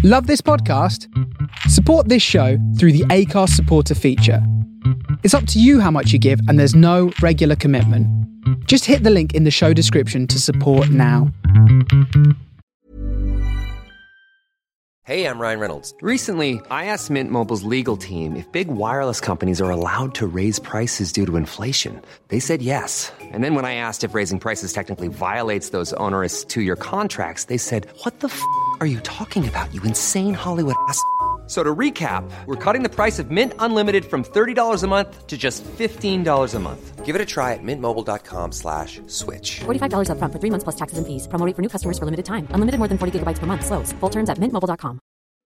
Love this podcast? Support this show through the Acast supporter feature. It's up to you how much you give, and there's no regular commitment. Just hit the link in the show description to support now. Hey, I'm Ryan Reynolds. Recently, I asked Mint Mobile's legal team if big wireless companies are allowed to raise prices due to inflation. They said yes. And then when I asked if raising prices technically violates those onerous two-year contracts, they said, "What the f*** are you talking about, you insane Hollywood ass?" So to recap, we're cutting the price of Mint Unlimited from $30 a month to just $15 a month. Give it a try at mintmobile.com/switch. $45 up front for 3 months plus taxes and fees. Promo rate for new customers for limited time. Unlimited more than 40 gigabytes per month. Slows full terms at mintmobile.com.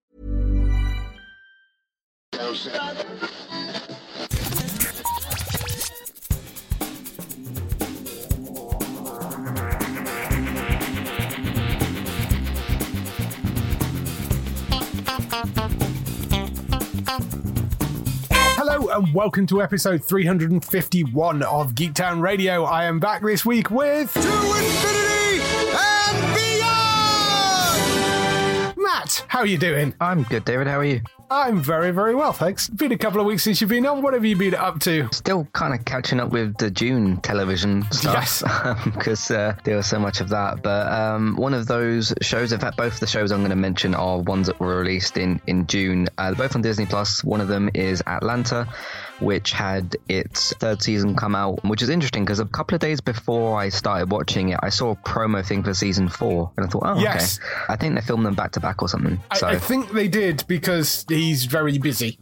Hello and welcome to episode 351 of Geektown Radio. I am back this week with... To Infinity and Beyond! Matt, how are you doing? I'm good, David. How are you? I'm very, very well, thanks. Been a couple of weeks since you've been on. What have you been up to? Still kind of catching up with the June television stuff. Yes. Because there was so much of that. But one of those shows, in fact, both of the shows I'm going to mention are ones that were released in June. Both on Disney+. One of them is Atlanta, which had its third season come out, which is interesting because a couple of days before I started watching it, I saw a promo thing for season 4. And I thought, oh, yes. Okay. I think they filmed them back to back or something. I think they did because he's very busy.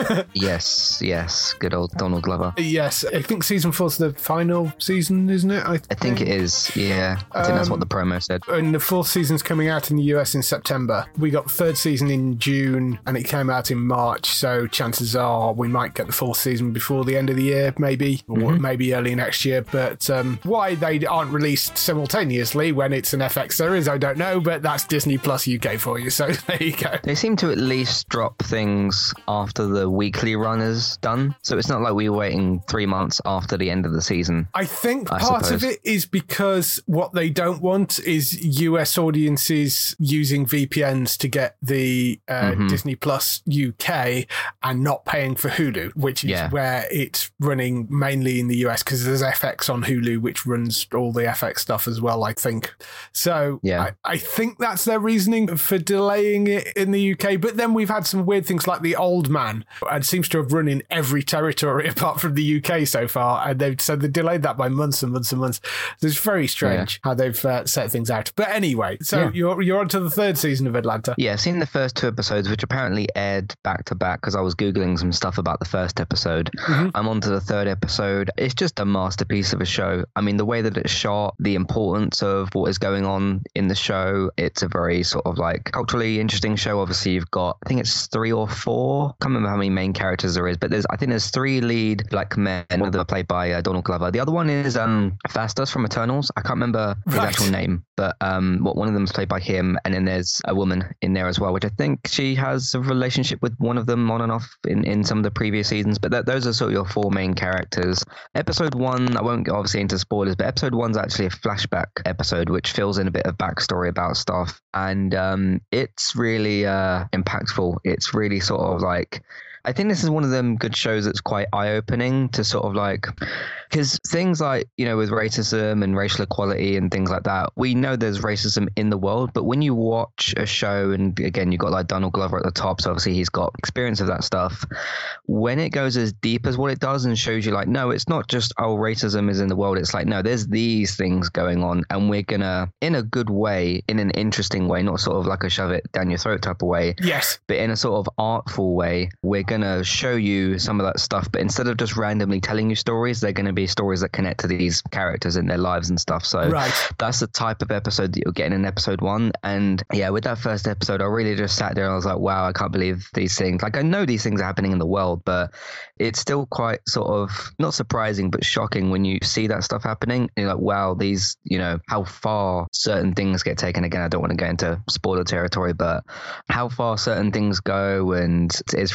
Yes. Good old Donald Glover. Yes. I think season 4's the final season, isn't it? I think it is, yeah. I think that's what the promo said. And the fourth season's coming out in the US in September. We got the third season in June and it came out in March, so chances are we might get the fourth season before the end of the year, maybe, or maybe early next year. But why they aren't released simultaneously when it's an FX series, I don't know, but that's Disney Plus UK for you, so there you go. They seem to at least drop things after the weekly run is done, so it's not like we were waiting 3 months after the end of the season. I think part of it is because what they don't want is US audiences using VPNs to get the Disney Plus UK and not paying for Hulu, which is where it's running mainly in the US, because there's FX on Hulu, which runs all the FX stuff as well, I think. So I think that's their reasoning for delaying it in the UK. But then we've had some weird things like The Old Man, and seems to have run in every territory apart from the UK so far, and they've said they delayed that by months and months and months. So it's very strange how they've set things out. But anyway, so you're on to the third season of Atlanta. Yeah, I've seen the first 2 episodes, which apparently aired back to back because I was Googling some stuff about the first episode. I'm on to the third episode. It's just a masterpiece of a show. I mean, the way that it's shot, the importance of what is going on in the show, it's a very sort of like culturally interesting show. Obviously, you've got, I think it's 3 or 4. I can't remember how many main characters there is, but I think there's 3 lead black men. One of them are played by Donald Glover. The other one is Phastos from Eternals. I can't remember his actual name, but one of them is played by him, and then there's a woman in there as well, which I think she has a relationship with one of them on and off in some of the previous seasons. But those are sort of your 4 main characters. Episode 1, I won't get obviously into spoilers, but episode 1's actually a flashback episode, which fills in a bit of backstory about stuff, and it's really impactful. It's really sort of like, I think this is one of them good shows that's quite eye-opening to sort of like, because things like, you know, with racism and racial equality and things like that, we know there's racism in the world, but when you watch a show, and again, you've got like Donald Glover at the top, so obviously he's got experience of that stuff, when it goes as deep as what it does and shows you like, no, it's not just, oh, racism is in the world, it's like, no, there's these things going on, and we're gonna, in a good way, in an interesting way, not sort of like a shove it down your throat type of way, but in a sort of artful way, we're gonna show you some of that stuff, but instead of just randomly telling you stories, they're gonna be stories that connect to these characters in their lives and stuff. So that's the type of episode that you're getting in episode 1. And yeah, with that first episode, I really just sat there and I was like, wow, I can't believe these things. Like, I know these things are happening in the world, but it's still quite sort of not surprising, but shocking when you see that stuff happening. And you're like, wow, these, you know, how far certain things get taken. Again, I don't want to go into spoiler territory, but how far certain things go. And it's really quite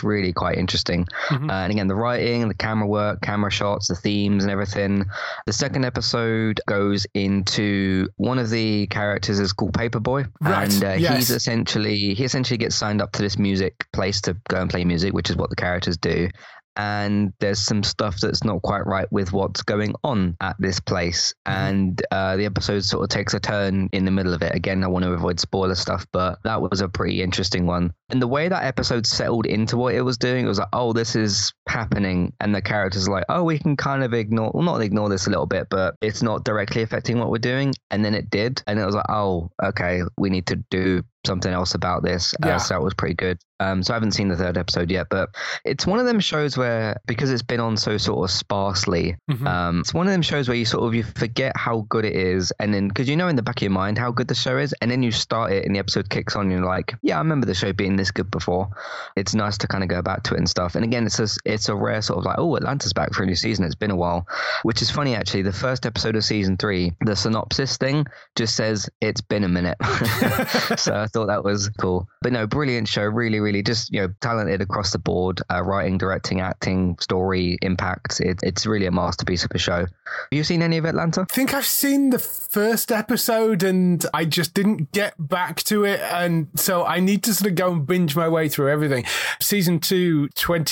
quite interesting. And again, the writing, the camera work, camera shots, the themes and everything. The second episode goes into one of the characters is called Paperboy. Right. And he essentially gets signed up to this music place to go and play music, which is what the characters do. And there's some stuff that's not quite right with what's going on at this place. And the episode sort of takes a turn in the middle of it. Again, I want to avoid spoiler stuff, but that was a pretty interesting one. And the way that episode settled into what it was doing, it was like, oh, this is happening. And the characters are like, oh, we can kind of not ignore this a little bit, but it's not directly affecting what we're doing. And then it did. And it was like, oh, okay, we need to do something else about this. So that was pretty good. So I haven't seen the third episode yet, but it's one of them shows where, because it's been on so sort of sparsely, it's one of them shows where you forget how good it is. And then, because you know in the back of your mind how good the show is, and then you start it and the episode kicks on and you're like, yeah, I remember the show being this good before. It's nice to kind of go back to it and stuff. And again, it's a rare sort of like, oh, Atlanta's back for a new season. It's been a while, which is funny actually. The first episode of season 3, the synopsis thing just says it's been a minute. So I thought that was cool. But no, brilliant show. Really, really just, talented across the board. Writing, directing, acting, story, impact. It's really a masterpiece of a show. Have you seen any of Atlanta? I think I've seen the first episode and I just didn't get back to it. And so I need to sort of go and binge my way through everything. Season 2,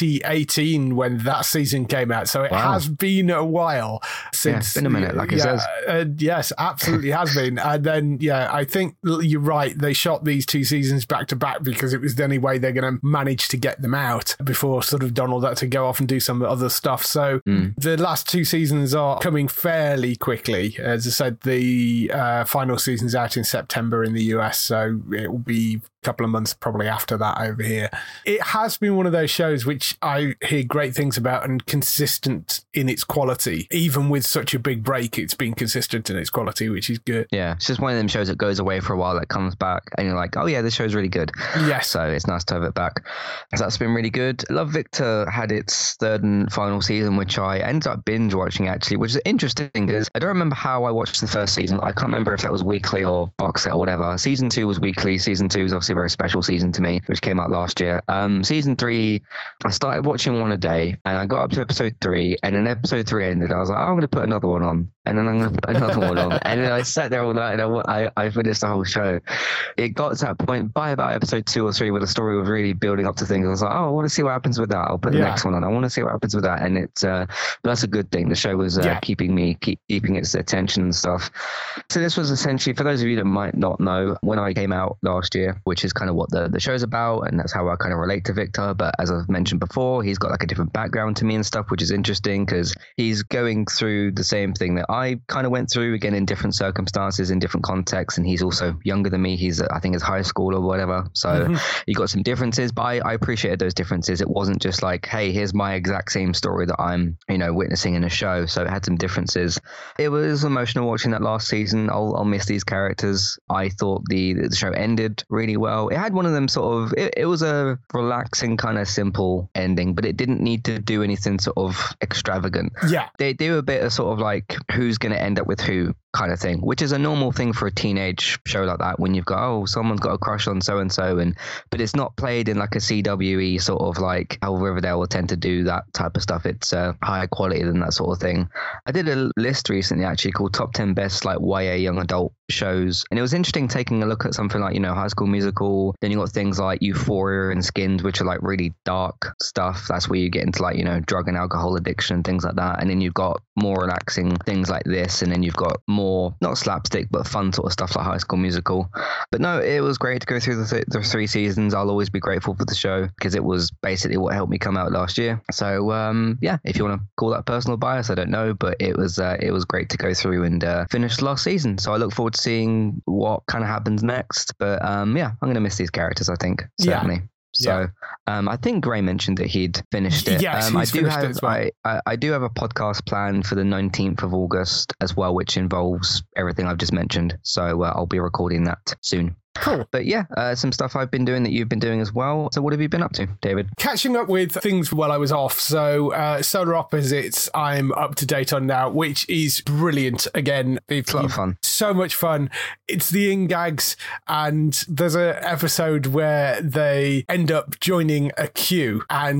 2018, when that season came out. So it has been a while since. Yeah, it's been a minute, like it says. Yes, absolutely has been. And then, I think you're right. They shot these 2 seasons back to back because it was the only way they're going to manage to get them out before sort of Donald had to go off and do some other stuff. So the last 2 seasons are coming fairly quickly. As I said, the final season's out in September in the US, so it will be couple of months probably after that over here. It has been one of those shows which I hear great things about and consistent in its quality. Even with such a big break, it's been consistent in its quality, which is good. Yeah, it's just one of them shows that goes away for a while, that comes back and you're like, oh yeah, this show's really good. Yes. So it's nice to have it back. So that's been really good. Love Victor had its third and final season, which I ended up binge watching actually, which is interesting because I don't remember how I watched the first season. I can't remember if that was weekly or box set or whatever. Season 2 was weekly. Season 2 is obviously a very special season to me, which came out last year. Season 3, I started watching one a day and I got up to episode 3, and then episode 3 ended. I was like, oh, I'm going to put another one on, and then I'm going to put another one on, and then I sat there all night and I finished the whole show. It got to that point by about episode 2 or 3 where the story was really building up to things. I was like, oh, I want to see what happens with that. I'll put the next one on. I want to see what happens with that. And it's that's a good thing. The show was keeping its attention and stuff. So this was essentially, for those of you that might not know, when I came out last year, which is kind of what the show's about, and that's how I kind of relate to Victor. But as I've mentioned before, he's got like a different background to me and stuff, which is interesting because he's going through the same thing that I kind of went through, again in different circumstances, in different contexts, and he's also younger than me. He's I think his high school or whatever, so you got some differences, but I appreciated those differences. It wasn't just like, hey, here's my exact same story that I'm witnessing in a show, so it had some differences. It was emotional watching that last season. I'll miss these characters. I thought the show ended really well. It had one of them sort of, it was a relaxing kind of simple ending, but it didn't need to do anything sort of extravagant. Yeah, they do a bit of sort of like who's going to end up with who kind of thing, which is a normal thing for a teenage show like that, when you've got, oh, someone's got a crush on so and so, but it's not played in like a CWE sort of like how Riverdale will tend to do that type of stuff. It's higher quality than that sort of thing. I did a list recently actually called Top 10 Best like YA Young Adult shows, and it was interesting taking a look at something like High School Musical. Then you got things like Euphoria and Skins, which are like really dark stuff. That's where you get into like drug and alcohol addiction, things like that. And then you've got more relaxing things like this, and then you've got more not slapstick but fun sort of stuff like High School Musical. But no, it was great to go through the 3 seasons. I'll always be grateful for the show because it was basically what helped me come out last year. So if you want to call that personal bias, I don't know, but it was great to go through and finish the last season. So I look forward to seeing what kind of happens next. But I'm going to miss these characters, I think, certainly. So I think Gray mentioned that he'd finished it. Yes, he's finished it as well. I do have a podcast planned for the 19th of August as well, which involves everything I've just mentioned. So I'll be recording that soon. Cool. But some stuff I've been doing that you've been doing as well. So what have you been up to, David? Catching up with things while I was off. So Solar Opposites, I'm up to date on now, which is brilliant. Again, it's a lot of fun. So much fun. It's the in-gags, and there's an episode where they end up joining a queue, and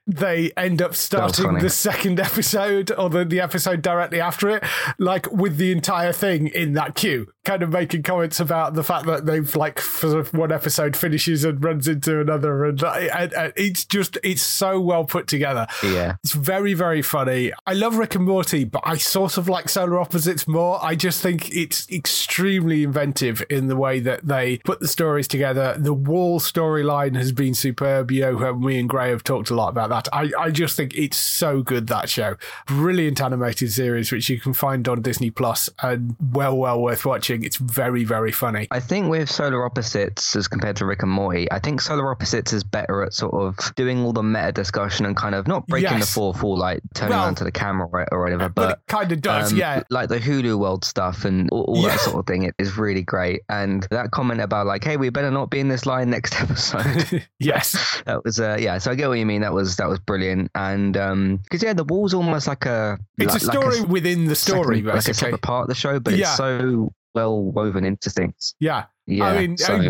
they end up starting the second episode or the episode directly after it, like with the entire thing in that queue, kind of making comments about the fact that they've like sort of one episode finishes and runs into another, and it's so well put together. Yeah, it's very, very funny. I love Rick and Morty, but I sort of like Solar Opposites more. I just think it's extremely inventive in the way that they put the stories together. The Wall storyline has been superb. Me and Gray have talked a lot about that. I just think it's so good, that show. Brilliant animated series, which you can find on Disney Plus, and well worth watching. It's very, very funny. I think with Solar Opposites, as compared to Rick and Morty, I think Solar Opposites is better at sort of doing all the meta discussion and kind of not breaking the fourth wall, like turning around to the camera or whatever, but it kind of does, like the Hulu World stuff and all that sort of thing. It is really great. And that comment about like, hey, we better not be in this line next episode. Yes. That was, so I get what you mean. That was brilliant. And because, the Wall's almost like it's a story within the story, basically. Like a separate part of the show, but it's so well woven into things. Yeah. Yeah, I mean,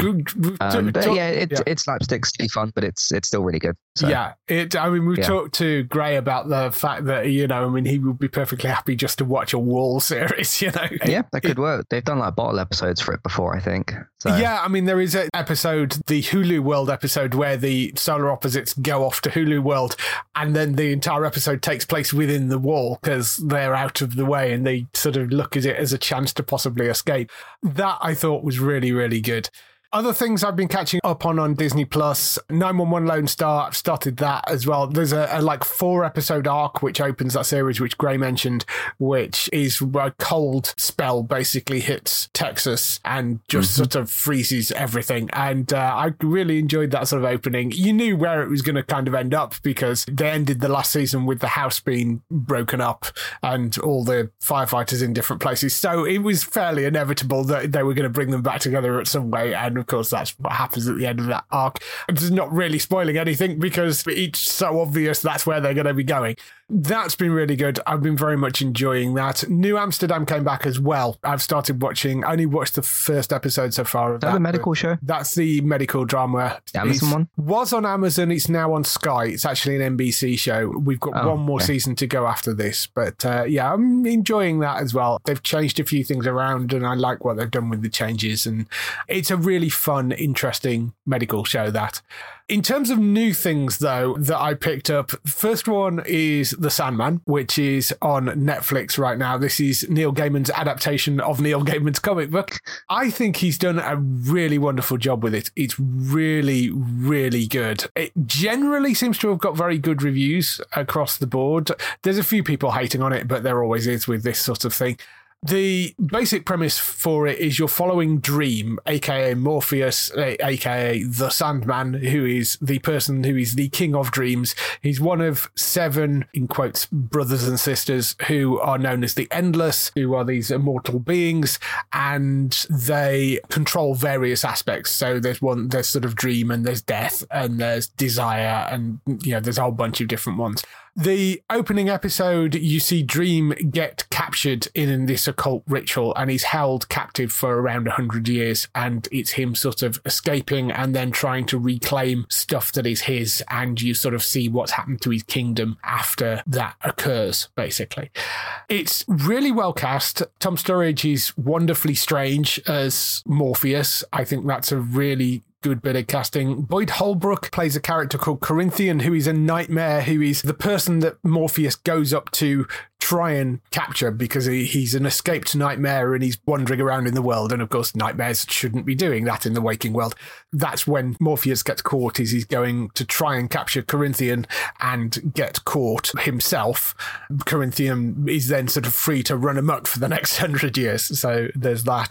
it's slapstick, still fun, but it's still really good. So. Yeah, we've talked to Gray about the fact that he would be perfectly happy just to watch a Wall series. Yeah, that could work. They've done like bottle episodes for it before, I think. So. Yeah, I mean, there is an episode, the Hulu World episode, where the Solar Opposites go off to Hulu World, and then the entire episode takes place within the Wall because they're out of the way, and they sort of look at it as a chance to possibly escape. That I thought was really, really good. Other things I've been catching up on Disney Plus, 911 Lone Star, I've started that as well. There's a like 4-episode arc which opens that series, which Gray mentioned, which is a cold spell basically hits Texas and just sort of freezes everything. And I really enjoyed that sort of opening. You knew where it was going to kind of end up because they ended the last season with the house being broken up and all the firefighters in different places. So it was fairly inevitable that they were going to bring them back together at some way. And of course, that's what happens at the end of that arc. It's not really spoiling anything because it's so obvious that's where they're going to be going. That's been really good. I've been very much enjoying that. New Amsterdam came back as well. I've started watching, I only watched the first episode so far of that. Is that a medical show? That's the medical drama. The Amazon one? Was on Amazon. It's now on Sky. It's actually an NBC show. We've got one more season to go after this. But I'm enjoying that as well. They've changed a few things around and I like what they've done with the changes. And it's a really fun, interesting medical show, that. In terms of new things, though, that I picked up, first one is The Sandman, which is on Netflix right now. This is Neil Gaiman's adaptation of Neil Gaiman's comic book. I think he's done a really wonderful job with it. It's really, really good. It generally seems to have got very good reviews across the board. There's a few people hating on it, but there always is with this sort of thing. The basic premise for it is you're following Dream, aka Morpheus, aka the Sandman, who is the person who is the king of dreams. He's one of 7, in quotes, brothers and sisters who are known as the Endless, who are these immortal beings, and they control various aspects. So there's sort of dream, and there's death, and there's desire, and there's a whole bunch of different ones. The opening episode, you see Dream get captured in this occult ritual and he's held captive for around 100 years. And it's him sort of escaping and then trying to reclaim stuff that is his. And you sort of see what's happened to his kingdom after that occurs, basically. It's really well cast. Tom Sturridge is wonderfully strange as Morpheus. I think that's a really good bit of casting. Boyd Holbrook plays a character called Corinthian, who is a nightmare, who is the person that Morpheus goes up to try and capture because he's an escaped nightmare and he's wandering around in the world. And of course, nightmares shouldn't be doing that in the waking world. That's when Morpheus gets caught, is he's going to try and capture Corinthian and get caught himself. Corinthian is then sort of free to run amok for the next 100 years. So there's that.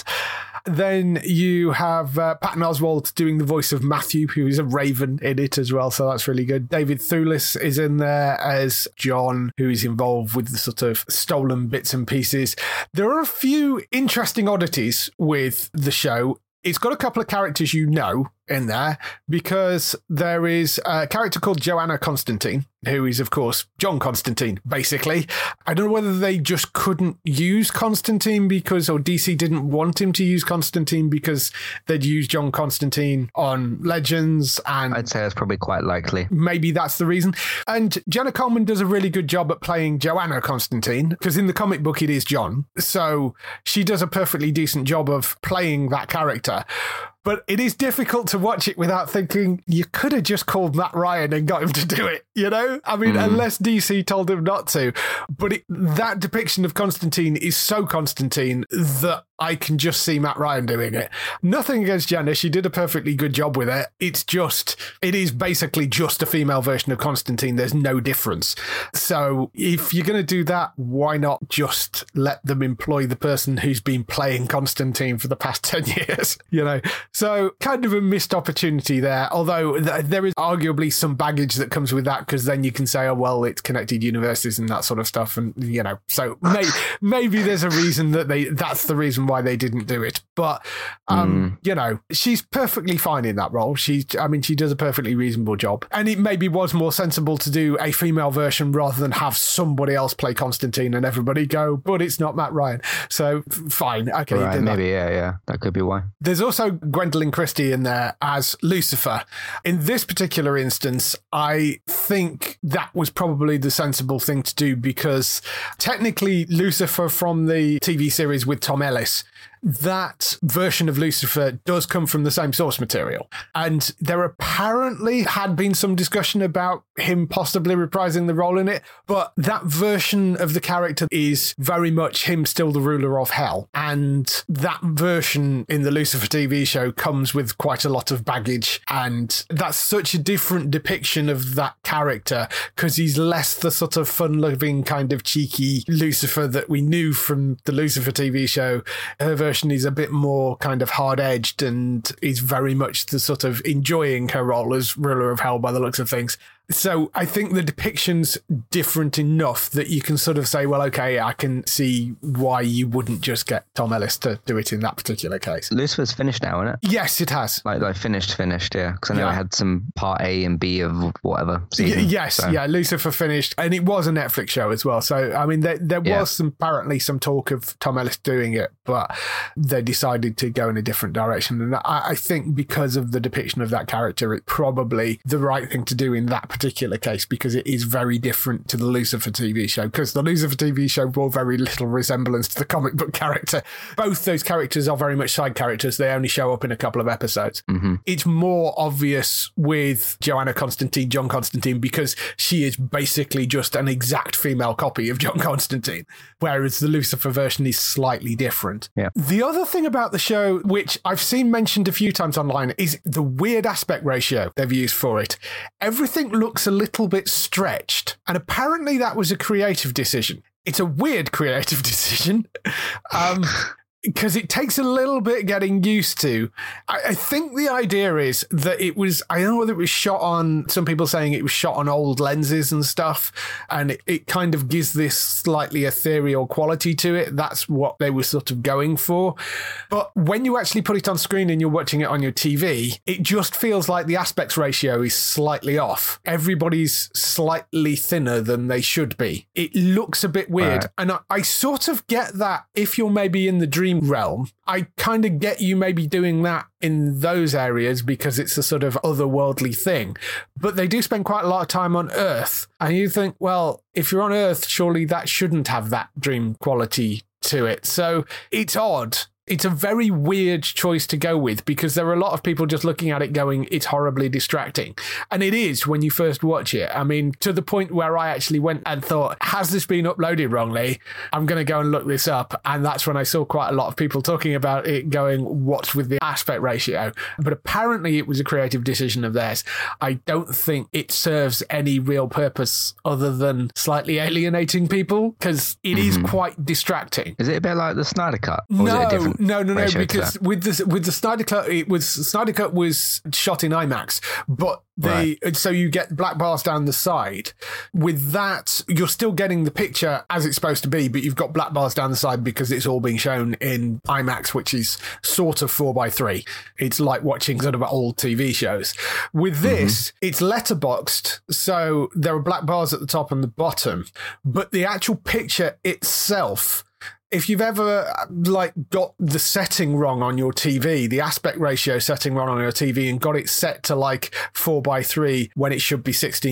Then you have Patton Oswalt doing the voice of Matthew, who is a raven in it as well, so that's really good. David Thewlis is in there as John, who is involved with the sort of stolen bits and pieces. There are a few interesting oddities with the show. It's got a couple of characters in there because there is a character called Joanna Constantine, who is, of course, John Constantine, basically. I don't know whether they just couldn't use Constantine or DC didn't want him to use Constantine because they'd used John Constantine on Legends. And I'd say that's probably quite likely. Maybe that's the reason. And Jenna Coleman does a really good job at playing Joanna Constantine, because in the comic book it is John. So she does a perfectly decent job of playing that character. But it is difficult to watch it without thinking, you could have just called Matt Ryan and got him to do it, you know? I mean, unless DC told him not to. But that depiction of Constantine is so Constantine that I can just see Matt Ryan doing it. Nothing against Jenna. She did a perfectly good job with it. It is basically just a female version of Constantine. There's no difference. So if you're going to do that, why not just let them employ the person who's been playing Constantine for the past 10 years, you know? So kind of a missed opportunity there, although there is arguably some baggage that comes with that, because then you can say, oh, well, it's connected universes and that sort of stuff. And, you know, so maybe there's a reason that's the reason why they didn't do it. But, you know, she's perfectly fine in that role. She does a perfectly reasonable job. And it maybe was more sensible to do a female version rather than have somebody else play Constantine and everybody go, but it's not Matt Ryan. So fine. Okay. Right, maybe, yeah. That could be why. There's also Gwendolyn Christie in there as Lucifer. In this particular instance, I think that was probably the sensible thing to do, because technically Lucifer from the TV series with Tom Ellis, that version of Lucifer does come from the same source material. And there apparently had been some discussion about him possibly reprising the role in it, but that version of the character is very much him still the ruler of hell. And that version in the Lucifer TV show comes with quite a lot of baggage. And that's such a different depiction of that character, because he's less the sort of fun-loving kind of cheeky Lucifer that we knew from the Lucifer TV show. Her version is a bit more kind of hard-edged and is very much the sort of enjoying her role as ruler of hell by the looks of things. So I think the depiction's different enough that you can sort of say, well, okay, I can see why you wouldn't just get Tom Ellis to do it in that particular case. Lucifer's finished now, isn't it? Yes, it has. Like finished, yeah. Because I know I had some part A and B of whatever season. Yes, yeah, Lucifer finished. And it was a Netflix show as well. So, I mean, there was apparently some talk of Tom Ellis doing it, but they decided to go in a different direction. And I think because of the depiction of that character, it's probably the right thing to do in that particular case, because it is very different to the Lucifer TV show, because the Lucifer TV show bore very little resemblance to the comic book character. Both those characters are very much side characters. They only show up in a couple of episodes. Mm-hmm. It's more obvious with Joanna Constantine, John Constantine, because she is basically just an exact female copy of John Constantine, whereas the Lucifer version is slightly different. Yeah. The other thing about the show, which I've seen mentioned a few times online, is the weird aspect ratio they've used for it. Everything looks a little bit stretched, and apparently that was a creative decision. It's a weird creative decision. Because it takes a little bit getting used to. I think the idea is that it was, I don't know whether it was shot on, some people saying it was shot on old lenses and stuff, and it kind of gives this slightly ethereal quality to it. That's what they were sort of going for. But when you actually put it on screen and you're watching it on your TV, it just feels like the aspect ratio is slightly off. Everybody's slightly thinner than they should be. It looks a bit weird. Right. And I sort of get that if you're maybe in the dream realm. I kind of get you maybe doing that in those areas because it's a sort of otherworldly thing. But they do spend quite a lot of time on Earth. And you think, well, if you're on Earth, surely that shouldn't have that dream quality to it. So it's odd. It's a very weird choice to go with, because there are a lot of people just looking at it going, it's horribly distracting. And it is when you first watch it. I mean, to the point where I actually went and thought, has this been uploaded wrongly? I'm going to go and look this up. And that's when I saw quite a lot of people talking about it going, what's with the aspect ratio? But apparently it was a creative decision of theirs. I don't think it serves any real purpose other than slightly alienating people, because it is quite distracting. Is it a bit like the Snyder Cut? Or is it a different No, because with the Snyder Cut was shot in IMAX, but so you get black bars down the side. With that, you're still getting the picture as it's supposed to be, but you've got black bars down the side because it's all being shown in IMAX, which is sort of 4:3. It's like watching sort of old TV shows. With this, it's letterboxed, so there are black bars at the top and the bottom, but the actual picture itself, if you've ever got the setting wrong on your TV, the aspect ratio setting wrong on your TV and got it set to 4:3 when it should be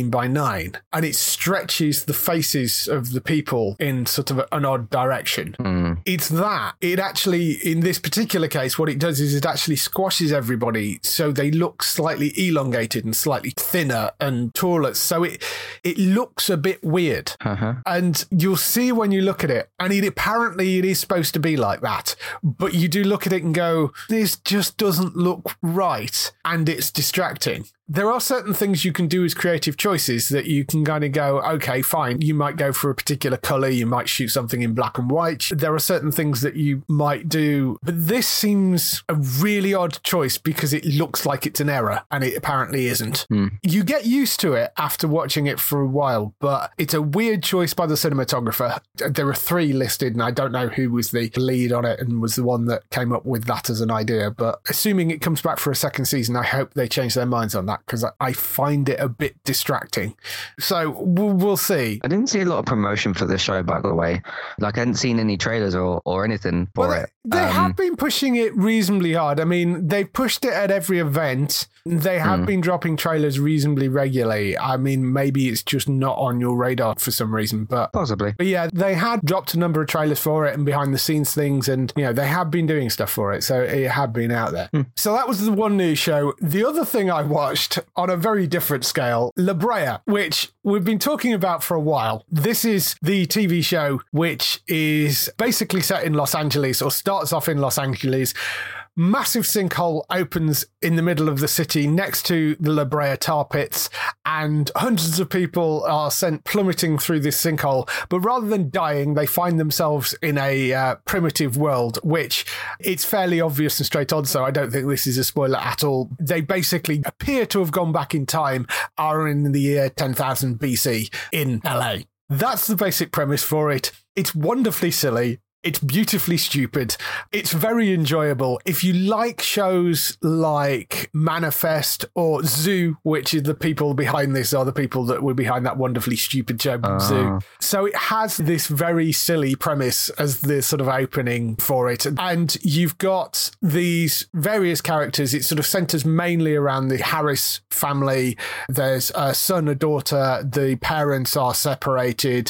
16:9, and it stretches the faces of the people in sort of an odd direction. It's that. It actually, in this particular case, what it does is it actually squashes everybody so they look slightly elongated and slightly thinner and taller. So it looks a bit weird. And you'll see when you look at it, and apparently it is supposed to be like that, but you do look at it and go, this just doesn't look right, and it's distracting. There are certain things you can do as creative choices that you can kind of go, okay, fine. You might go for a particular color. You might shoot something in black and white. There are certain things that you might do, but this seems a really odd choice because it looks like it's an error, and it apparently isn't. You get used to it after watching it for a while, but it's a weird choice by the cinematographer. There are 3 listed, and I don't know who was the lead on it and was the one that came up with that as an idea, but assuming it comes back for a second season, I hope they change their minds on that, because I find it a bit distracting. So we'll see. I didn't see a lot of promotion for this show, by the way. I hadn't seen any trailers or anything for it. They have been pushing it reasonably hard. I mean, they've pushed it at every event. They have been dropping trailers reasonably regularly. I mean, maybe it's just not on your radar for some reason, but possibly. But yeah, they had dropped a number of trailers for it and behind the scenes things, and they have been doing stuff for it, so it had been out there. So that was the one news show. The other thing I watched on a very different scale, La Brea, which we've been talking about for a while. This is the TV show which is basically set in Los Angeles, or starts off in Los Angeles. Massive sinkhole opens in the middle of the city next to the La Brea tar pits, and hundreds of people are sent plummeting through this sinkhole. But rather than dying, they find themselves in a primitive world, which it's fairly obvious and straight on, so I don't think this is a spoiler at all. They basically appear to have gone back in time, are in the year 10,000 BC in LA. That's the basic premise for it. It's wonderfully silly. It's beautifully stupid. It's very enjoyable. If you like shows like Manifest or Zoo, which is the people behind this are the people that were behind that wonderfully stupid show, Zoo. So it has this very silly premise as the sort of opening for it. And you've got these various characters. It sort of centers mainly around the Harris family. There's a son, a daughter. The parents are separated.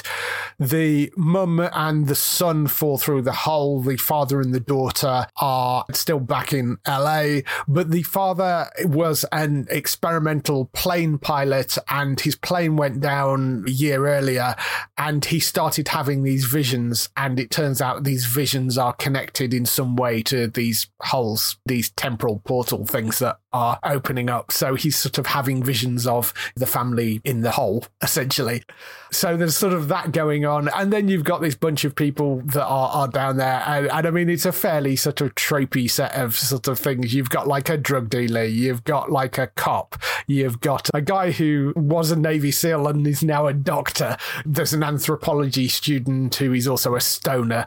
The mum and the son fall through the hole. The father and the daughter are still back in LA, but the father was an experimental plane pilot, and his plane went down a year earlier, and he started having these visions, and it turns out these visions are connected in some way to these holes, these temporal portal things that are opening up. So he's sort of having visions of the family in the hole, essentially. So there's sort of that going on. And then you've got this bunch of people that are down there. And I mean, it's a fairly sort of tropey set of sort of things. You've got like a drug dealer. You've got like a cop. You've got a guy who was a Navy SEAL and is now a doctor. There's an anthropology student who is also a stoner,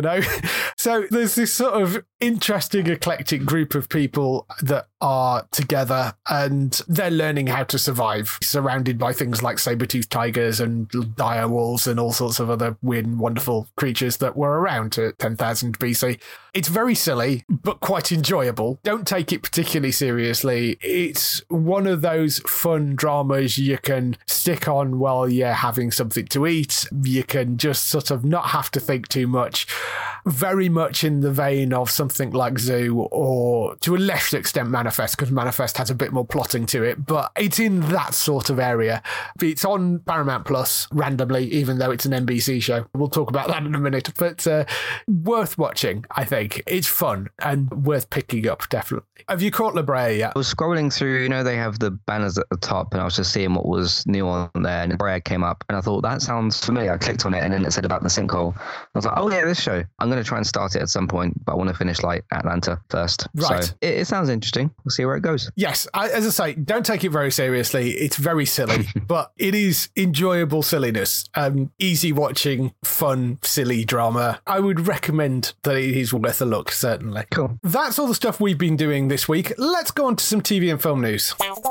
So there's this sort of interesting, eclectic group of people that are together, and they're learning how to survive, surrounded by things like saber-toothed tigers and dire wolves and all sorts of other weird and wonderful creatures that were around at 10,000 BC. It's very silly, but quite enjoyable. Don't take it particularly seriously. It's one of those fun dramas you can stick on while you're having something to eat. You can just sort of not have to think too much. Very much in the vein of something like Zoo, or to a lesser extent Manifest, because Manifest has a bit more plotting to it, but it's in that sort of area. It's on Paramount Plus randomly, even though it's an NBC show. We'll talk about that in a minute, but worth watching, I think. It's fun and worth picking up, definitely. Have you caught La Brea yet? I was scrolling through, they have the banners at the top, and I was just seeing what was new on there, and La Brea came up, and I thought, that sounds familiar. I clicked on it, and then it said about the sinkhole. I was like, oh yeah, this show. I'm going to try and start it at some point, but I want to finish finish like Atlanta first. Right. So it sounds interesting. We'll see where it goes. Yes, as I say, don't take it very seriously. It's very silly, but it is enjoyable silliness. Easy watching, fun, silly drama. I would recommend that it is worth a look, certainly. Cool. That's all the stuff we've been doing this week. Let's go on to some TV and film news.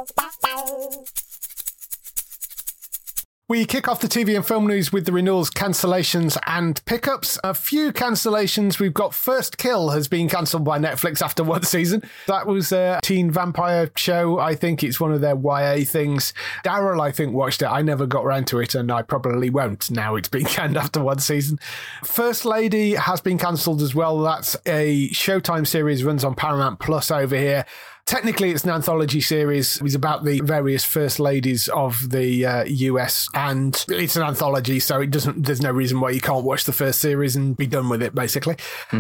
We kick off the TV and film news with the renewals, cancellations and pickups. A few cancellations. We've got First Kill has been cancelled by Netflix after one season. That was a teen vampire show. I think it's one of their YA things. Daryl, I think, watched it. I never got around to it, and I probably won't now it's been canned after one season. First Lady has been cancelled as well. That's a Showtime series, runs on Paramount Plus over here. Technically, it's an anthology series. It's about the various first ladies of the US, and it's an anthology, so there's no reason why you can't watch the first series and be done with it, basically.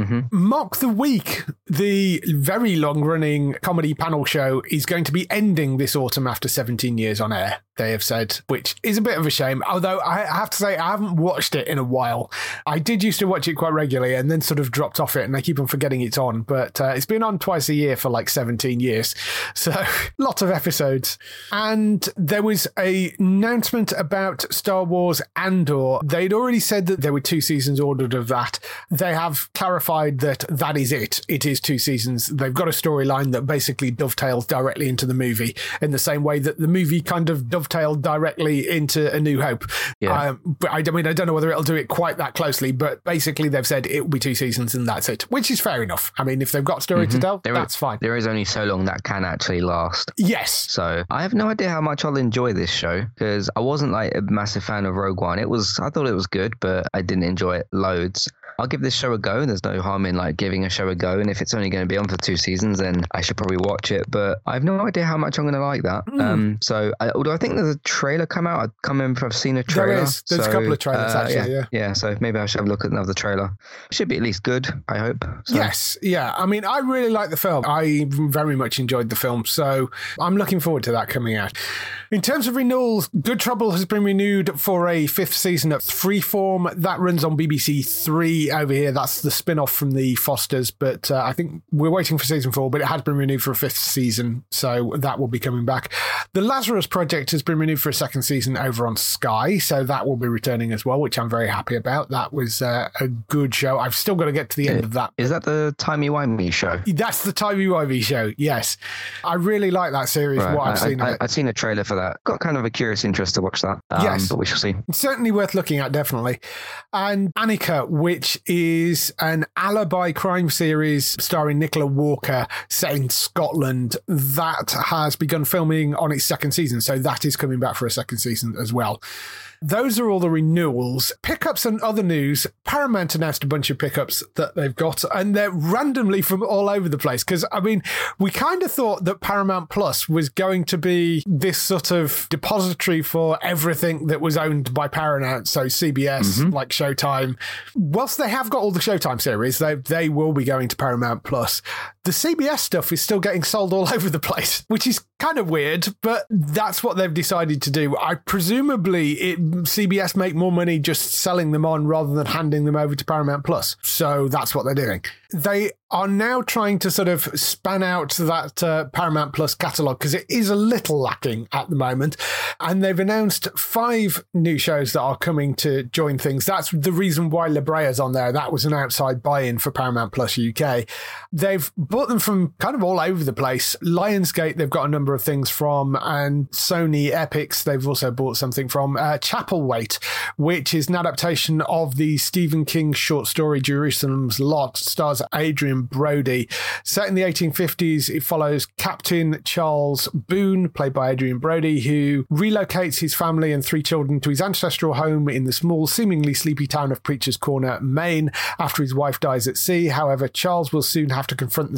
Mock the Week, the very long-running comedy panel show, is going to be ending this autumn after 17 years on air, they have said, which is a bit of a shame. Although I have to say, I haven't watched it in a while. I did used to watch it quite regularly and then sort of dropped off it, and I keep on forgetting it's on, but it's been on twice a year for like 17 years. So, lots of episodes. And there was an announcement about Star Wars Andor. They'd already said that there were 2 seasons ordered of that. They have clarified that that is it. It is 2 seasons. They've got a storyline that basically dovetails directly into the movie in the same way that the movie kind of dovetailed directly into A New Hope. Yeah. But I mean, I don't know whether it'll do it quite that closely, but basically they've said it will be 2 seasons and that's it, which is fair enough. I mean, if they've got story to tell, that's fine. There is only so long that can actually last. Yes. So I have no idea how much I'll enjoy this show, because I wasn't like a massive fan of Rogue One. I thought it was good, but I didn't enjoy it loads. I'll give this show a go. There's no harm in like giving a show a go, and if it's only going to be on for 2 seasons, then I should probably watch it. But I have no idea how much I'm going to like that. Although I think there's a trailer come out. I can't remember if I've seen a trailer. There's a couple of trailers actually. Yeah. So maybe I should have a look at another trailer. It should be at least good, I hope. So. Yes. Yeah. I mean, I really like the film. I very much enjoyed the film, so I'm looking forward to that coming out. In terms of renewals, Good Trouble has been renewed for a 5th season of Freeform. That runs on BBC 3 over here. That's the spin-off from the Fosters, but I think we're waiting for season 4, but it has been renewed for a 5th season, so that will be coming back. The Lazarus Project has been renewed for a 2nd season over on Sky, so that will be returning as well, which I'm very happy about. That was a good show. I've still got to get to the end of that. Is that the Timey-Wimey show? That's the Timey-Wimey show, yes. I really like that series, right. I've seen of it. I've seen a trailer for that. Got kind of a curious interest to watch that. Yes. But we shall see. It's certainly worth looking at, definitely. And Annika, which is an alibi crime series starring Nicola Walker set in Scotland, that has begun filming on its 2nd season. So that is coming back for a 2nd season as well. Those are all the renewals. Pickups and other news. Paramount announced a bunch of pickups that they've got, and they're randomly from all over the place. Because, I mean, we kind of thought that Paramount Plus was going to be this sort of depository for everything that was owned by Paramount. So CBS, like Showtime. Whilst they have got all the Showtime series, they will be going to Paramount Plus. The CBS stuff is still getting sold all over the place, which is kind of weird, but that's what they've decided to do. Presumably CBS make more money just selling them on rather than handing them over to Paramount Plus. So that's what they're doing. They are now trying to sort of span out that Paramount Plus catalogue, because it is a little lacking at the moment. And they've announced 5 new shows that are coming to join things. That's the reason why La Brea's on there. That was an outside buy-in for Paramount Plus UK. They've bought them from kind of all over the place. Lionsgate, they've got a number of things from, and Sony Epix, they've also bought something from. Chapelwaite, which is an adaptation of the Stephen King short story Jerusalem's Lot, stars Adrian Brody. Set in the 1850s, it follows Captain Charles Boone, played by Adrian Brody, who relocates his family and 3 children to his ancestral home in the small, seemingly sleepy town of Preacher's Corner, Maine, after his wife dies at sea. However, Charles will soon have to confront the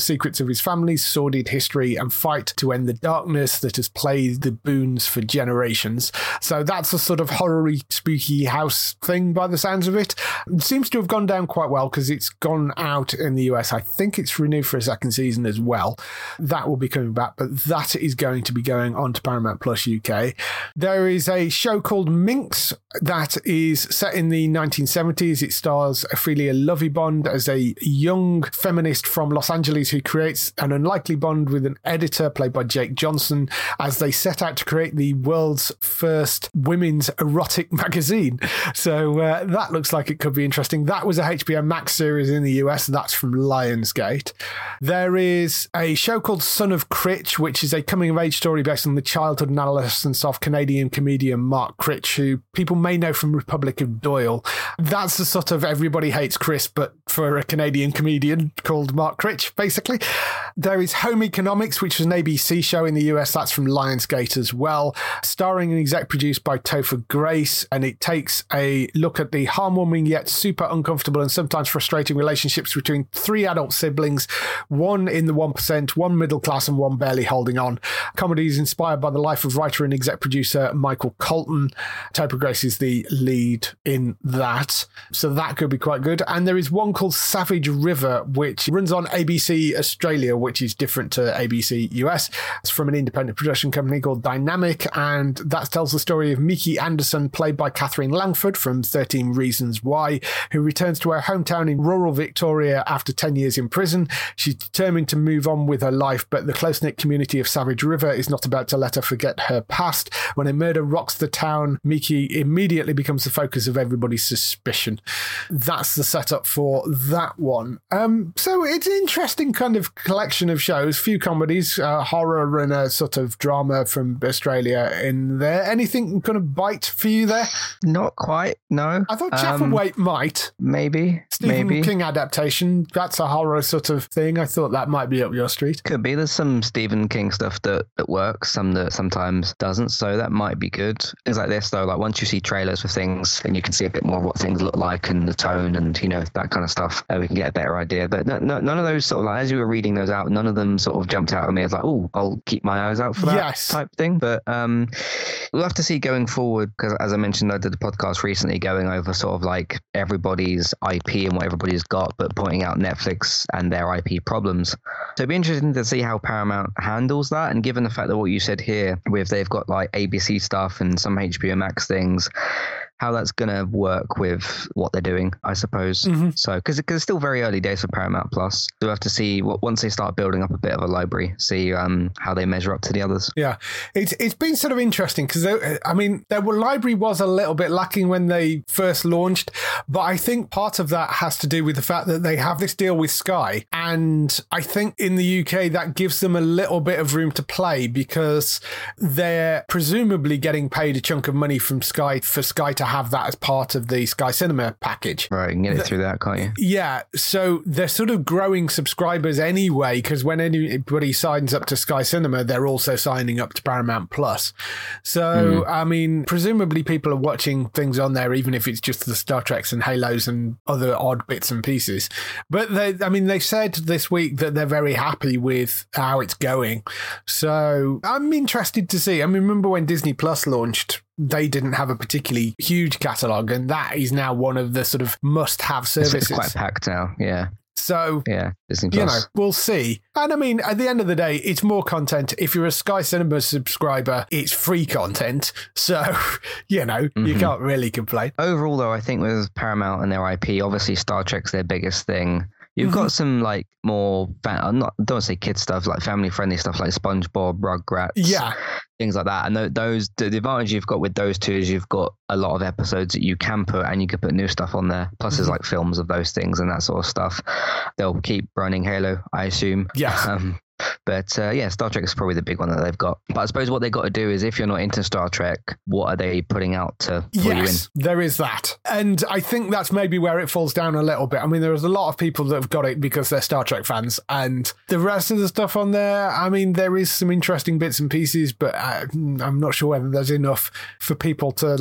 secrets of his family's sordid history and fight to end the darkness that has plagued the Boons for generations. So that's a sort of horror-y, spooky house thing by the sounds of it. It seems to have gone down quite well because it's gone out in the US. I think it's renewed for a second season as well. That will be coming back, but that is going to be going on to Paramount Plus UK. There is a show called Minx that is set in the 1970s. It stars Ophelia Lovibond as a young feminist from Los Angeles who creates an unlikely bond with an editor played by Jake Johnson as they set out to create the world's first women's erotic magazine. So that looks like it could be interesting. That was a HBO Max series in the US. That's from Lionsgate. There is a show called Son of Critch, which is a coming-of-age story based on the childhood and adolescence of Canadian comedian Mark Critch, who people may know from Republic of Doyle. That's the sort of Everybody Hates Chris, but for a Canadian comedian called Mark Critch, basically. There is Home Economics, which is an ABC show in the US. That's from Lionsgate as well, starring and exec produced by Topher Grace, and it takes a look at the heartwarming yet super uncomfortable and sometimes frustrating relationships between three adult siblings, one in the 1%, one middle class, and one barely holding on. Comedy is inspired by the life of writer and exec producer Michael Colton. Topher Grace is the lead in that, so that could be quite good. And there is one called Savage River, which runs on ABC Australia, which is different to ABC US. It's from an independent production company called Dynamic, and that tells the story of Miki Anderson, played by Catherine Langford from 13 Reasons Why, who returns to her hometown in rural Victoria after 10 years in prison. She's determined to move on with her life, but the close-knit community of Savage River is not about to let her forget her past. When a murder rocks the town, Miki immediately becomes the focus of everybody's suspicion. That's the setup for that one. So it's an interesting kind of collection of shows, few comedies, horror and a sort of drama from Australia in there. Anything kind of bite for you there? Not quite, no. I thought Chapelwaite might. Maybe. Stephen King adaptation. That's a horror sort of thing. I thought that might be up your street. Could be. There's some Stephen King stuff that works, some that sometimes doesn't, so that might be good. Things like this, though, like once you see trailers for things, then you can see a bit more of what things look like and the tone and, you know, that kind of stuff. We can get a better idea. But none of those sort of, like, as you were reading those out, none of them sort of jumped out at me as like, oh, I'll keep my eyes out for that type thing. But we'll have to see going forward, because as I mentioned, I did a podcast recently going over sort of like everybody's IP and what everybody's got, but pointing out Netflix and their IP problems. So it'd be interesting to see how Paramount handles that. And given the fact that what you said here, with they've got like ABC stuff and some HBO Max things, how that's going to work with what they're doing, I suppose. Mm-hmm. So, because it's still very early days for Paramount Plus. We'll have to see once they start building up a bit of a library, see how they measure up to the others. Yeah, it's been sort of interesting because, I mean, their library was a little bit lacking when they first launched, but I think part of that has to do with the fact that they have this deal with Sky. And I think in the UK, that gives them a little bit of room to play because they're presumably getting paid a chunk of money from Sky for Sky to have that as part of the Sky Cinema package. Right, you can get it through that, can't you? Yeah, so they're sort of growing subscribers anyway, because when anybody signs up to Sky Cinema, they're also signing up to Paramount Plus. So, I mean, presumably people are watching things on there, even if it's just the Star Treks and Halos and other odd bits and pieces. But they said this week that they're very happy with how it's going. So I'm interested to see. I mean, remember when Disney Plus launched, they didn't have a particularly huge catalogue, and that is now one of the sort of must-have services. It's quite packed now, yeah. So, yeah, Disney Plus. You know, we'll see. And I mean, at the end of the day, it's more content. If you're a Sky Cinema subscriber, it's free content. So, you know, you can't really complain. Overall, though, I think with Paramount and their IP, obviously Star Trek's their biggest thing. You've got some like more, don't want to say kid stuff, like family friendly stuff like SpongeBob, Rugrats, things like that. And those, the advantage you've got with those two is you've got a lot of episodes that you can put, and you can put new stuff on there. Plus there's like films of those things and that sort of stuff. They'll keep running Halo, I assume. Yes. But Star Trek is probably the big one that they've got. But I suppose what they've got to do is, if you're not into Star Trek, what are they putting out to pull you in? There is that. And I think that's maybe where it falls down a little bit. I mean, there's a lot of people that have got it because they're Star Trek fans. And the rest of the stuff on there, I mean, there is some interesting bits and pieces, but I'm not sure whether there's enough for people to,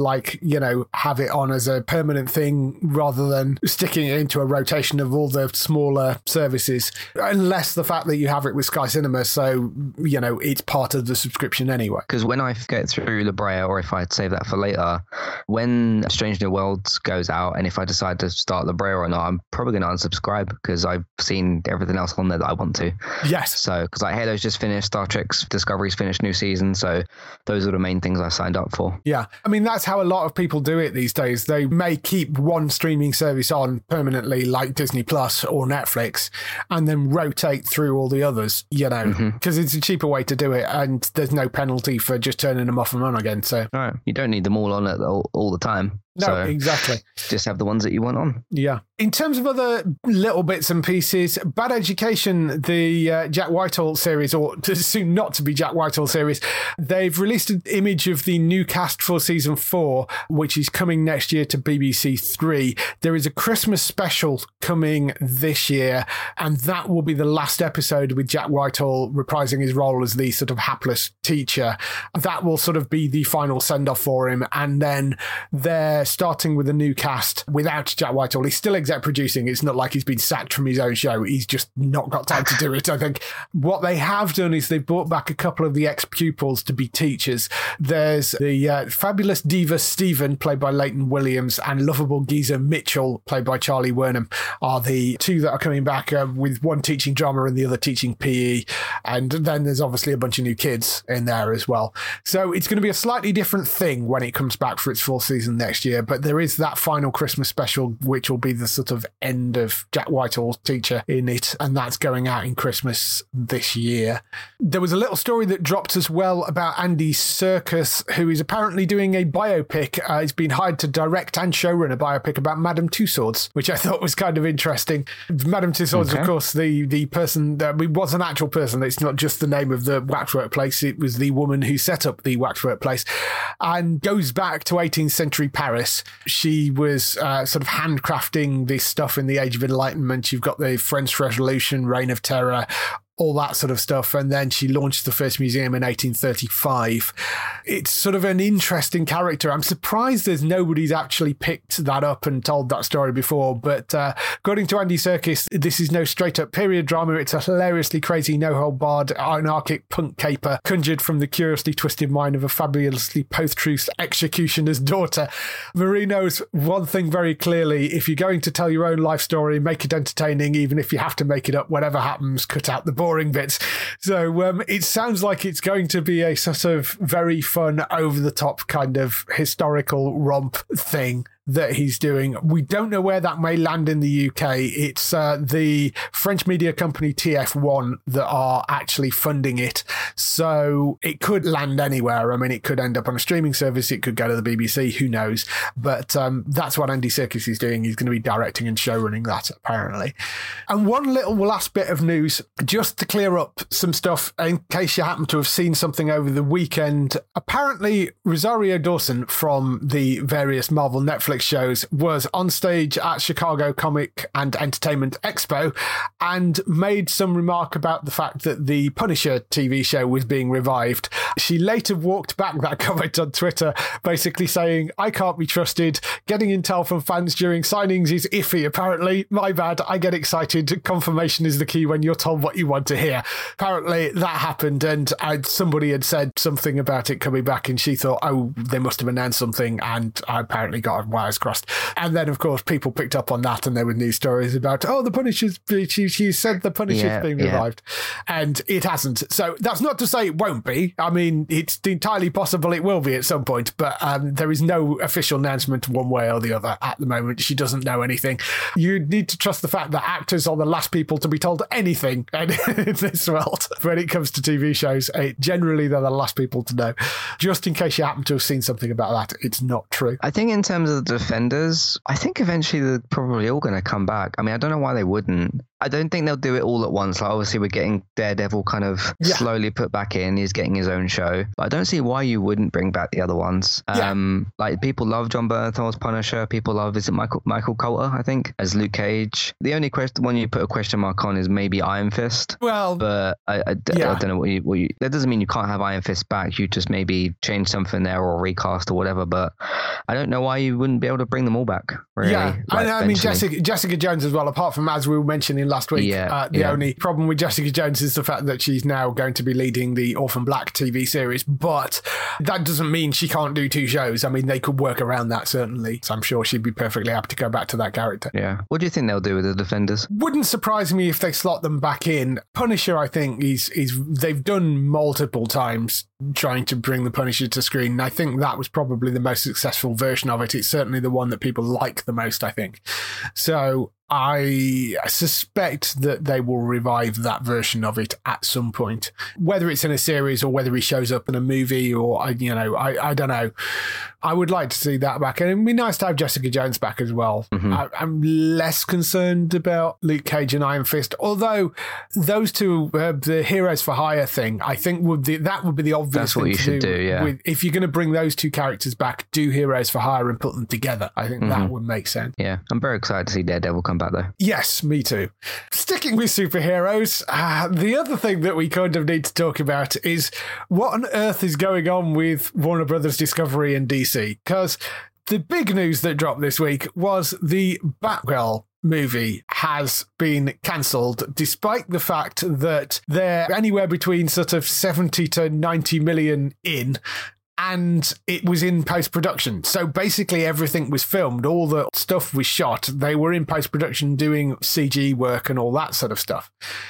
have it on as a permanent thing rather than sticking it into a rotation of all the smaller services. Unless the fact that you have it with Sky Cinema, so, it's part of the subscription anyway. Because when I get through La Brea, or if I save that for later, when Strange New Worlds goes out, and if I decide to start La Brea or not, I'm probably going to unsubscribe because I've seen everything else on there that I want to. Yes. So, because Halo's just finished, Star Trek's Discovery's finished new season, so those are the main things I signed up for. Yeah. I mean, that's how a lot of people do it these days. They may keep one streaming service on permanently, like Disney Plus or Netflix, and then rotate through all the others, because it's a cheaper way to do it, and there's no penalty for just turning them off and on again. So right. You don't need them all on it all the time. No, so exactly. Just have the ones that you want on. Yeah. In terms of other little bits and pieces, Bad Education, the Jack Whitehall series, or soon not to be Jack Whitehall series, they've released an image of the new cast for season 4, which is coming next year to BBC 3. There is a Christmas special coming this year, and that will be the last episode with Jack Whitehall reprising his role as the sort of hapless teacher. That will sort of be the final send-off for him, and then they're starting with a new cast without Jack Whitehall. He's still exec producing. It's not like he's been sacked from his own show. He's just not got time to do it, I think. What they have done is they've brought back a couple of the ex-pupils to be teachers. There's the fabulous diva Stephen, played by Leighton Williams, and lovable geezer Mitchell, played by Charlie Wernham, are the two that are coming back, with one teaching drama and the other teaching PE. And then there's obviously a bunch of new kids in there as well. So it's going to be a slightly different thing when it comes back for its 4th season next year. But there is that final Christmas special, which will be the sort of end of Jack Whitehall's teacher in it, and that's going out in Christmas this year. There was a little story that dropped as well about Andy Serkis, who is apparently doing a biopic. He's been hired to direct and showrun a biopic about Madame Tussauds, which I thought was kind of interesting. Madame Tussauds, of course, the person that was an actual person. It's not just the name of the waxwork place. It was the woman who set up the waxwork place, and goes back to 18th century Paris. She was sort of handcrafting this stuff in the Age of Enlightenment. You've got the French Revolution, Reign of Terror, all that sort of stuff. And then she launched the first museum in 1835. It's sort of an interesting character. I'm surprised there's nobody's actually picked that up and told that story before. But according to Andy Serkis, this is no straight up period drama. It's a hilariously crazy, no-hold-barred, anarchic punk caper conjured from the curiously twisted mind of a fabulously post-truth executioner's daughter. Marie knows one thing very clearly: if you're going to tell your own life story, make it entertaining, even if you have to make it up. Whatever happens, cut out the boring bits. So it sounds like it's going to be a sort of very fun, over-the-top kind of historical romp thing that he's doing. We don't know where that may land in the UK. It's the French media company TF1 that are actually funding it. So it could land anywhere. I mean, it could end up on a streaming service. It could go to the BBC. Who knows? But that's what Andy Serkis is doing. He's going to be directing and showrunning that, apparently. And one little last bit of news, just to clear up some stuff in case you happen to have seen something over the weekend. Apparently, Rosario Dawson from the various Marvel Netflix shows was on stage at Chicago Comic and Entertainment Expo and made some remark about the fact that the Punisher TV show was being revived. She later walked back that comment on Twitter, basically saying, "I can't be trusted. Getting intel from fans during signings is iffy, apparently. My bad. I get excited. Confirmation is the key when you're told what you want to hear." Apparently that happened, and somebody had said something about it coming back, and she thought, oh, they must have announced something, and I apparently got her wires crossed. And then, of course, people picked up on that, and there were news stories about, oh, the Punisher's, she said the Punisher's being revived. And it hasn't. So that's not to say it won't be. I mean, it's entirely possible it will be at some point, but there is no official announcement one way or the other at the moment. She doesn't know anything. You need to trust the fact that actors are the last people to be told anything in this world. When it comes to TV shows, generally they're the last people to know. Just in case you happen to have seen something about that, it's not true. I think in terms of the Defenders, I think eventually they're probably all going to come back. I mean, I don't know why they wouldn't. I don't think they'll do it all at once. Like, obviously, we're getting Daredevil kind of slowly put back in. He's getting his own show. But I don't see why you wouldn't bring back the other ones. Like, people love John Bernthal's Punisher. People love, is it Michael Coulter, I think, as Luke Cage. The only one you put a question mark on is maybe Iron Fist. Well, but I don't know what you. That doesn't mean you can't have Iron Fist back. You just maybe change something there or recast or whatever. But I don't know why you wouldn't be able to bring them all back. Really. Yeah, like, I mean Jessica Jones as well. Apart from, as we were mentioning last week, the only problem with Jessica Jones is the fact that she's now going to be leading the Orphan Black TV series. But that doesn't mean she can't do 2 shows. I mean, they could work around that, certainly. So I'm sure she'd be perfectly happy to go back to that character. Yeah. What do you think they'll do with the Defenders? Wouldn't surprise me if they slot them back in. Punisher, I think, is they've done multiple times trying to bring the Punisher to screen. And I think that was probably the most successful version of it. It's certainly the one that people like the most, I think. So I suspect that they will revive that version of it at some point, whether it's in a series or whether he shows up in a movie, or I don't know. I would like to see that back, and it'd be nice to have Jessica Jones back as well. I'm less concerned about Luke Cage and Iron Fist, although those two, the Heroes for Hire thing, I think that would be the obvious That's what you should do. Yeah, if you're going to bring those 2 characters back, do Heroes for Hire and put them together. I think that would make sense. Yeah, I'm very excited to see Daredevil come back though. Yes, me too. Sticking with superheroes, the other thing that we kind of need to talk about is what on earth is going on with Warner Brothers Discovery and DC, because the big news that dropped this week was the Batgirl movie has been cancelled, despite the fact that they're anywhere between sort of 70 to 90 million in, and it was in post-production. So basically everything was filmed, all the stuff was shot. They were in post-production doing CG work and all that sort of stuff.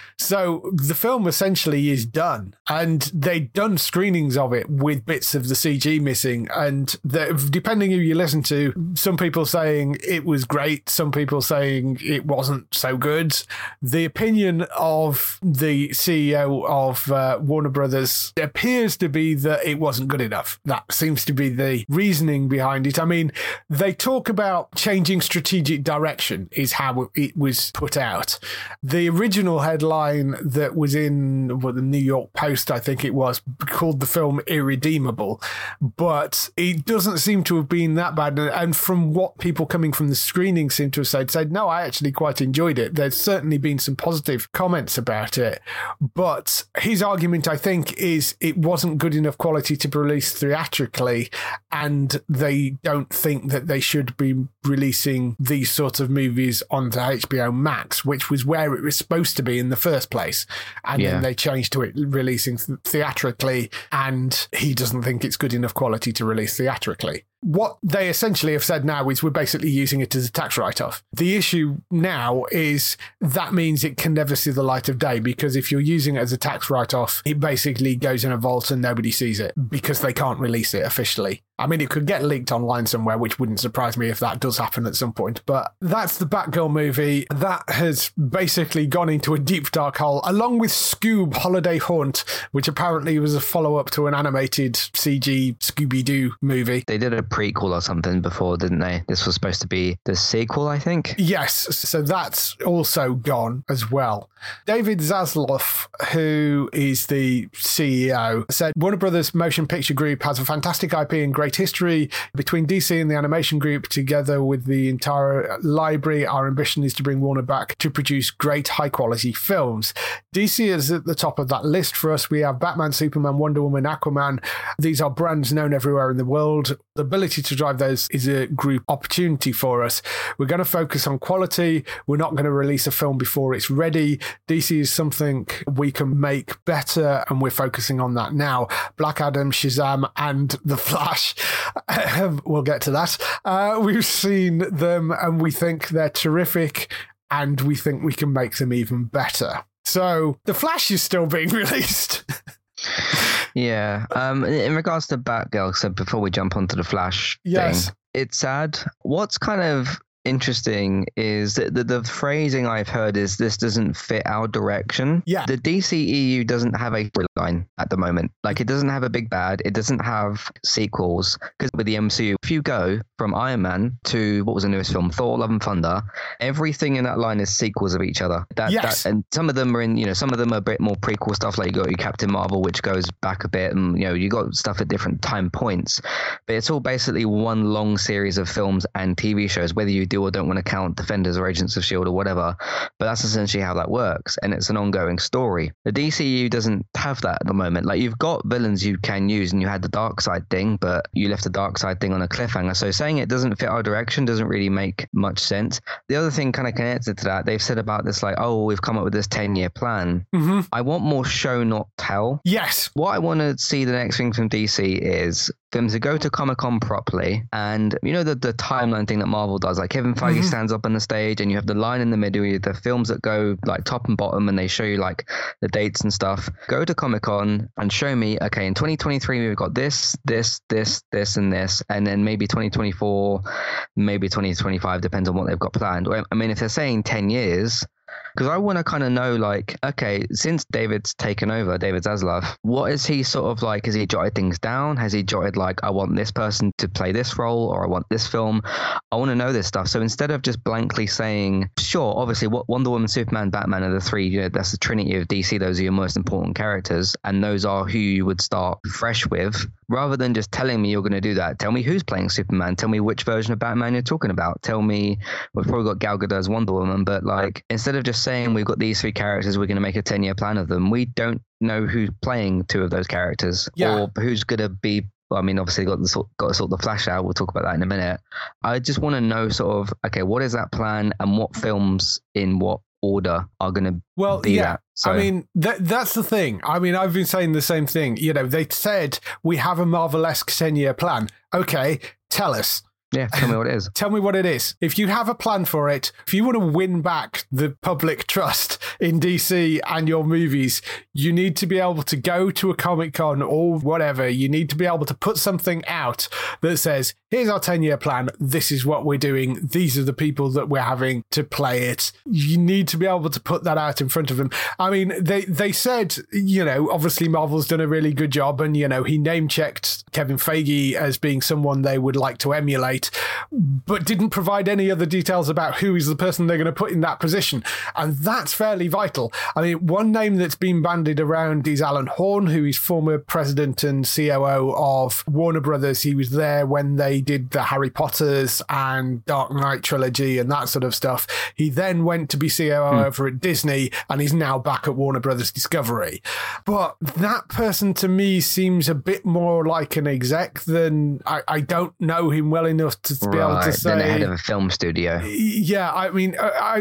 So the film essentially is done, and they'd done screenings of it with bits of the CG missing, and depending who you listen to, some people saying it was great, some people saying it wasn't so good. The opinion of the CEO of Warner Brothers appears to be that it wasn't good enough. That seems to be the reasoning behind it. I mean, they talk about changing strategic direction is how it was put out. The original headline that was in the New York Post, I think it was, called the film Irredeemable, but it doesn't seem to have been that bad. And from what people coming from the screening seem to have said, no, I actually quite enjoyed it. There's certainly been some positive comments about it, but his argument, I think, is it wasn't good enough quality to be released theatrically, and they don't think that they should be releasing these sorts of movies onto HBO Max, which was where it was supposed to be in the first place. And then they changed to it releasing theatrically, and he doesn't think it's good enough quality to release theatrically. What they essentially have said now is we're basically using it as a tax write-off. The issue now is that means it can never see the light of day, because if you're using it as a tax write-off, it basically goes in a vault and nobody sees it because they can't release it officially. I mean, it could get leaked online somewhere, which wouldn't surprise me if that does happen at some point. But that's the Batgirl movie. That has basically gone into a deep, dark hole, along with Scoob Holiday Haunt, which apparently was a follow-up to an animated CG Scooby-Doo movie. They did a prequel or something before, didn't they? This was supposed to be the sequel, I think. Yes, so that's also gone as well. David Zaslav, who is the CEO, said Warner Brothers Motion Picture Group has a fantastic IP and great history. Between DC and the animation group, together with the entire library, our ambition is to bring Warner back to produce great high-quality films. DC is at the top of that list for us. We have Batman, Superman, Wonder Woman, Aquaman. These are brands known everywhere in the world. The ability to drive those is a group opportunity for us. We're going to focus on quality. We're not going to release a film before it's ready. DC is something we can make better, and we're focusing on that now. Black Adam, Shazam, and The Flash. We'll get to that. We've seen them and we think they're terrific, and we think we can make them even better. So The Flash is still being released. Yeah. In regards to Batgirl, so before we jump onto the Flash thing, it's sad. What's kind of interesting is that the phrasing I've heard is this doesn't fit our direction. Yeah. The DCEU doesn't have a storyline at the moment. Like, it doesn't have a big bad. It doesn't have sequels. Because with the MCU, if you go from Iron Man to what was the newest film, Thor: Love and Thunder, everything in that line is sequels of each other. And some of them are in, some of them are a bit more prequel stuff. Like you got your Captain Marvel, which goes back a bit, and you got stuff at different time points. But it's all basically one long series of films and TV shows, whether you do or don't want to count Defenders or Agents of S.H.I.E.L.D. or whatever. But that's essentially how that works, and it's an ongoing story. The DCU doesn't have that at the moment. Like, you've got villains you can use, and you had the Darkseid thing, but you left the Darkseid thing on a cliffhanger. So saying it doesn't fit our direction doesn't really make much sense. The other thing kind of connected to that, they've said about this, like, oh, we've come up with this 10-year plan. Mm-hmm. I want more show, not tell. Yes. What I want to see the next thing from DC is them to go to Comic-Con properly, and the timeline thing that Marvel does, like Kevin Feige stands up on the stage and you have the line in the middle, you have the films that go like top and bottom, and they show you like the dates and stuff. Go to Comic-Con and show me, okay, in 2023 we've got this and this, and then maybe 2024, maybe 2025, depends on what they've got planned. I mean, if they're saying 10 years, because I want to kind of know, like, okay, since David Zaslav, what is he sort of like? Has he jotted things down? Has he jotted, like, I want this person to play this role, or I want this film? I want to know this stuff. So instead of just blankly saying, sure, obviously, what Wonder Woman, Superman, Batman are the three, that's the trinity of DC. Those are your most important characters, and those are who you would start fresh with. Rather than just telling me you're going to do that, tell me who's playing Superman. Tell me which version of Batman you're talking about. Tell me, we've probably got Gal Gadot as Wonder Woman, but like, instead of just saying we've got these three characters, we're going to make a 10-year plan of them, we don't know who's playing two of those characters, or who's going to be. Well, I mean, obviously got to sort the Flash out. We'll talk about that in a minute. I just want to know sort of, okay, what is that plan, and what films in what order are going to be that. So, I mean, that's the thing. I mean, I've been saying the same thing. They said we have a Marvel-esque 10-year plan. Okay, tell us. Yeah, tell me what it is. Tell me what it is. If you have a plan for it, if you want to win back the public trust in DC and your movies, you need to be able to go to a Comic-Con or whatever. You need to be able to put something out that says, here's our 10-year plan. This is what we're doing. These are the people that we're having to play it. You need to be able to put that out in front of them. I mean, they said, obviously Marvel's done a really good job, and, he name-checked Kevin Feige as being someone they would like to emulate, but didn't provide any other details about who is the person they're going to put in that position. And that's fairly vital. I mean, one name that's been bandied around is Alan Horn, who is former president and COO of Warner Brothers. He was there when they did the Harry Potters and Dark Knight trilogy and that sort of stuff. He then went to be COO over at Disney, and he's now back at Warner Brothers Discovery. But that person to me seems a bit more like an exec than I don't know him well enough to be able to say. Then the head of a film studio. Yeah, I mean,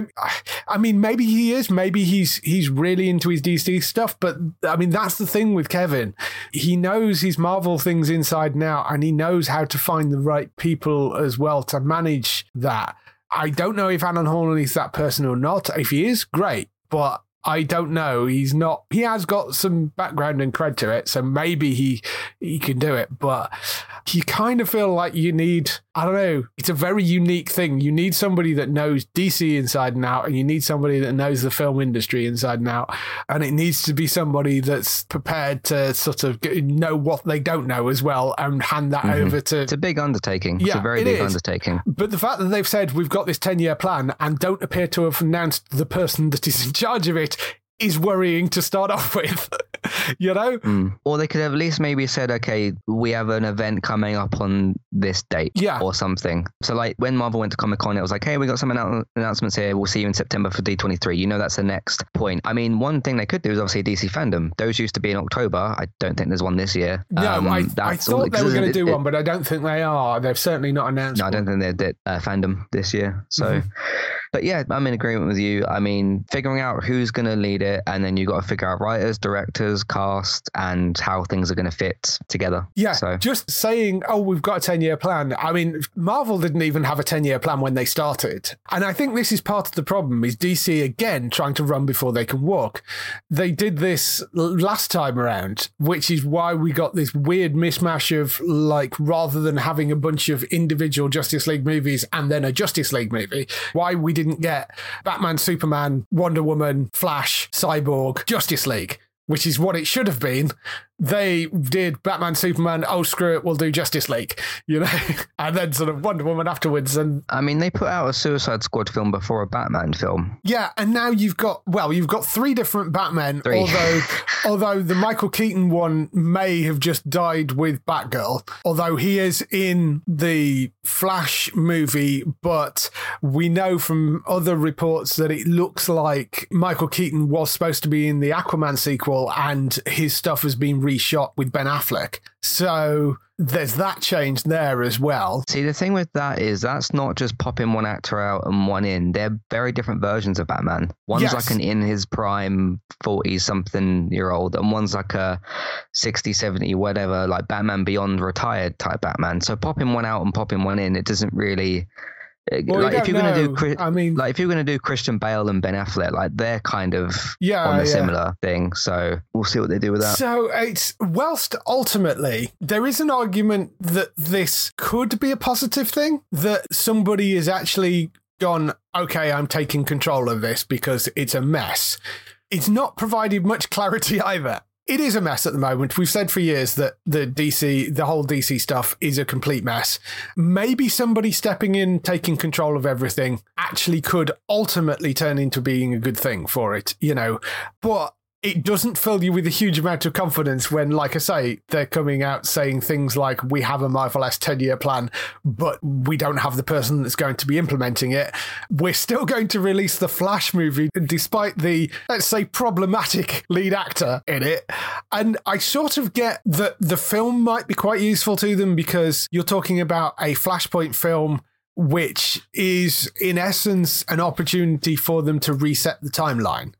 I mean, maybe he is. Maybe he's really into his DC stuff. But I mean, that's the thing with Kevin. He knows his Marvel things inside and out, and he knows how to find the right people as well to manage that. I don't know if Alan Horn is that person or not. If he is, great. But I don't know. He's not. He has got some background and cred to it, so maybe he can do it. But you kind of feel like you need, I don't know, it's a very unique thing. You need somebody that knows DC inside and out, and you need somebody that knows the film industry inside and out. And it needs to be somebody that's prepared to sort of know what they don't know as well, and hand that over to... It's a big undertaking. Yeah, it's a very big undertaking. But the fact that they've said we've got this 10-year plan and don't appear to have announced the person that is in charge of it is worrying to start off with. Or they could have at least maybe said, okay, we have an event coming up on this date, or something. So like when Marvel went to Comic-Con, it was like, hey, we got some announcements here, we'll see you in September for D23. That's the next point. I mean, one thing they could do is obviously DC Fandom. Those used to be in October. I don't think there's one this year. No, I thought they were going to do one, but I don't think they are. They've certainly not announced No, I don't think they did Fandom this year. So But yeah, I'm in agreement with you. I mean, figuring out who's going to lead it, and then you got to figure out writers, directors, cast, and how things are going to fit together. Yeah, so just saying, oh, we've got a 10-year plan. I mean, Marvel didn't even have a 10-year plan when they started. And I think this is part of the problem, is DC, again, trying to run before they can walk. They did this last time around, which is why we got this weird mishmash of, like, rather than having a bunch of individual Justice League movies and then a Justice League movie, why we didn't get Batman, Superman, Wonder Woman, Flash, Cyborg, Justice League, which is what it should have been. They did Batman, Superman, oh, screw it, we'll do Justice League, you know, and then sort of Wonder Woman afterwards. And I mean, they put out a Suicide Squad film before a Batman film. Yeah, and now you've got 3 different Batmen, although the Michael Keaton one may have just died with Batgirl, although he is in the Flash movie, but we know from other reports that it looks like Michael Keaton was supposed to be in the Aquaman sequel and his stuff has been reshot with Ben Affleck. So there's that change there as well. See, the thing with that is that's not just popping one actor out and one in. They're very different versions of Batman. One's like an in his prime 40-something-year-old, and one's like a 60, 70, whatever, like Batman Beyond retired type Batman. So popping one out and popping one in, it doesn't really... Well, if you're going to do Christian Bale and Ben Affleck, like they're kind of on a similar thing. So we'll see what they do with that. So it's whilst ultimately there is an argument that this could be a positive thing, that somebody is actually gone, okay, I'm taking control of this because it's a mess. It's not provided much clarity either. It is a mess at the moment. We've said for years that the whole DC stuff is a complete mess. Maybe somebody stepping in, taking control of everything actually could ultimately turn into being a good thing for it, you know, but it doesn't fill you with a huge amount of confidence when, like I say, they're coming out saying things like, we have a Marvel-esque 10-year plan, but we don't have the person that's going to be implementing it. We're still going to release the Flash movie, despite the, let's say, problematic lead actor in it. And I sort of get that the film might be quite useful to them because you're talking about a Flashpoint film which is, in essence, an opportunity for them to reset the timeline.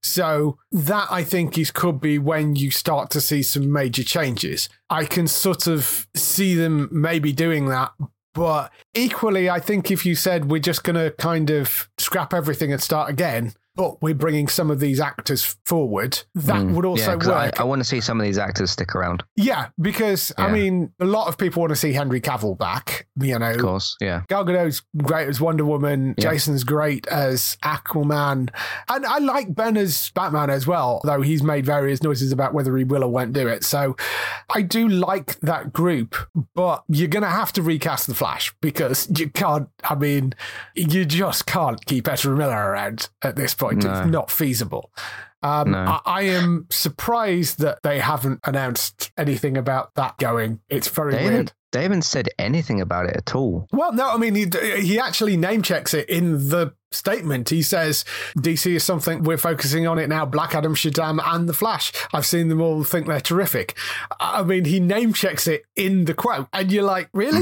So that, I think, could be when you start to see some major changes. I can sort of see them maybe doing that. But equally, I think if you said we're just going to kind of scrap everything and start again, but we're bringing some of these actors forward, that would also work. I want to see some of these actors stick around. Yeah, because, I mean, a lot of people want to see Henry Cavill back, you know. Of course, yeah. Gal Gadot's great as Wonder Woman. Yeah. Jason's great as Aquaman. And I like Ben as Batman as well, though he's made various noises about whether he will or won't do it. So I do like that group, but you're going to have to recast The Flash because you can't, I mean, you just can't keep Ezra Miller around at this point. No. It's not feasible. No. I am surprised that they haven't announced anything about that going. It's very weird. They haven't said anything about it at all. Well, no, I mean, he actually name checks it in the statement. He says, DC is something, we're focusing on it now, Black Adam, Shazam, and The Flash. I've seen them all, think they're terrific. I mean, he name checks it in the quote, and you're like, really?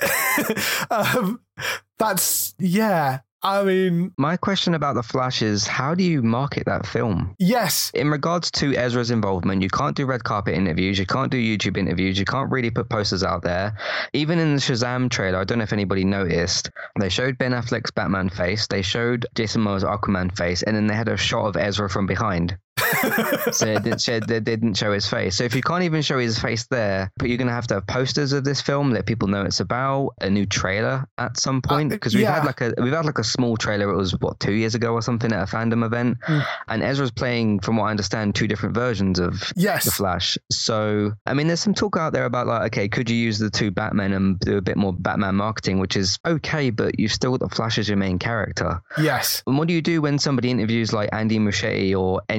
Mm-hmm. That's, yeah. I mean... My question about The Flash is, how do you market that film? Yes. In regards to Ezra's involvement, you can't do red carpet interviews, you can't do YouTube interviews, you can't really put posters out there. Even in the Shazam trailer, I don't know if anybody noticed, they showed Ben Affleck's Batman face, they showed Jason Momoa's Aquaman face, and then they had a shot of Ezra from behind. So they didn't show his face. So if you can't even show his face there, but you're going to have posters of this film, let people know it's about, a new trailer at some point, because we've had like a small trailer. It was 2 years ago or something at a fandom event, and Ezra's playing, from what I understand, 2 different versions of the Flash. So I mean, there's some talk out there about like, okay, could you use the 2 Batmen and do a bit more Batman marketing, which is okay, but you've still got the Flash as your main character. Yes. And what do you do when somebody interviews like Andy Muschietti or any of the cast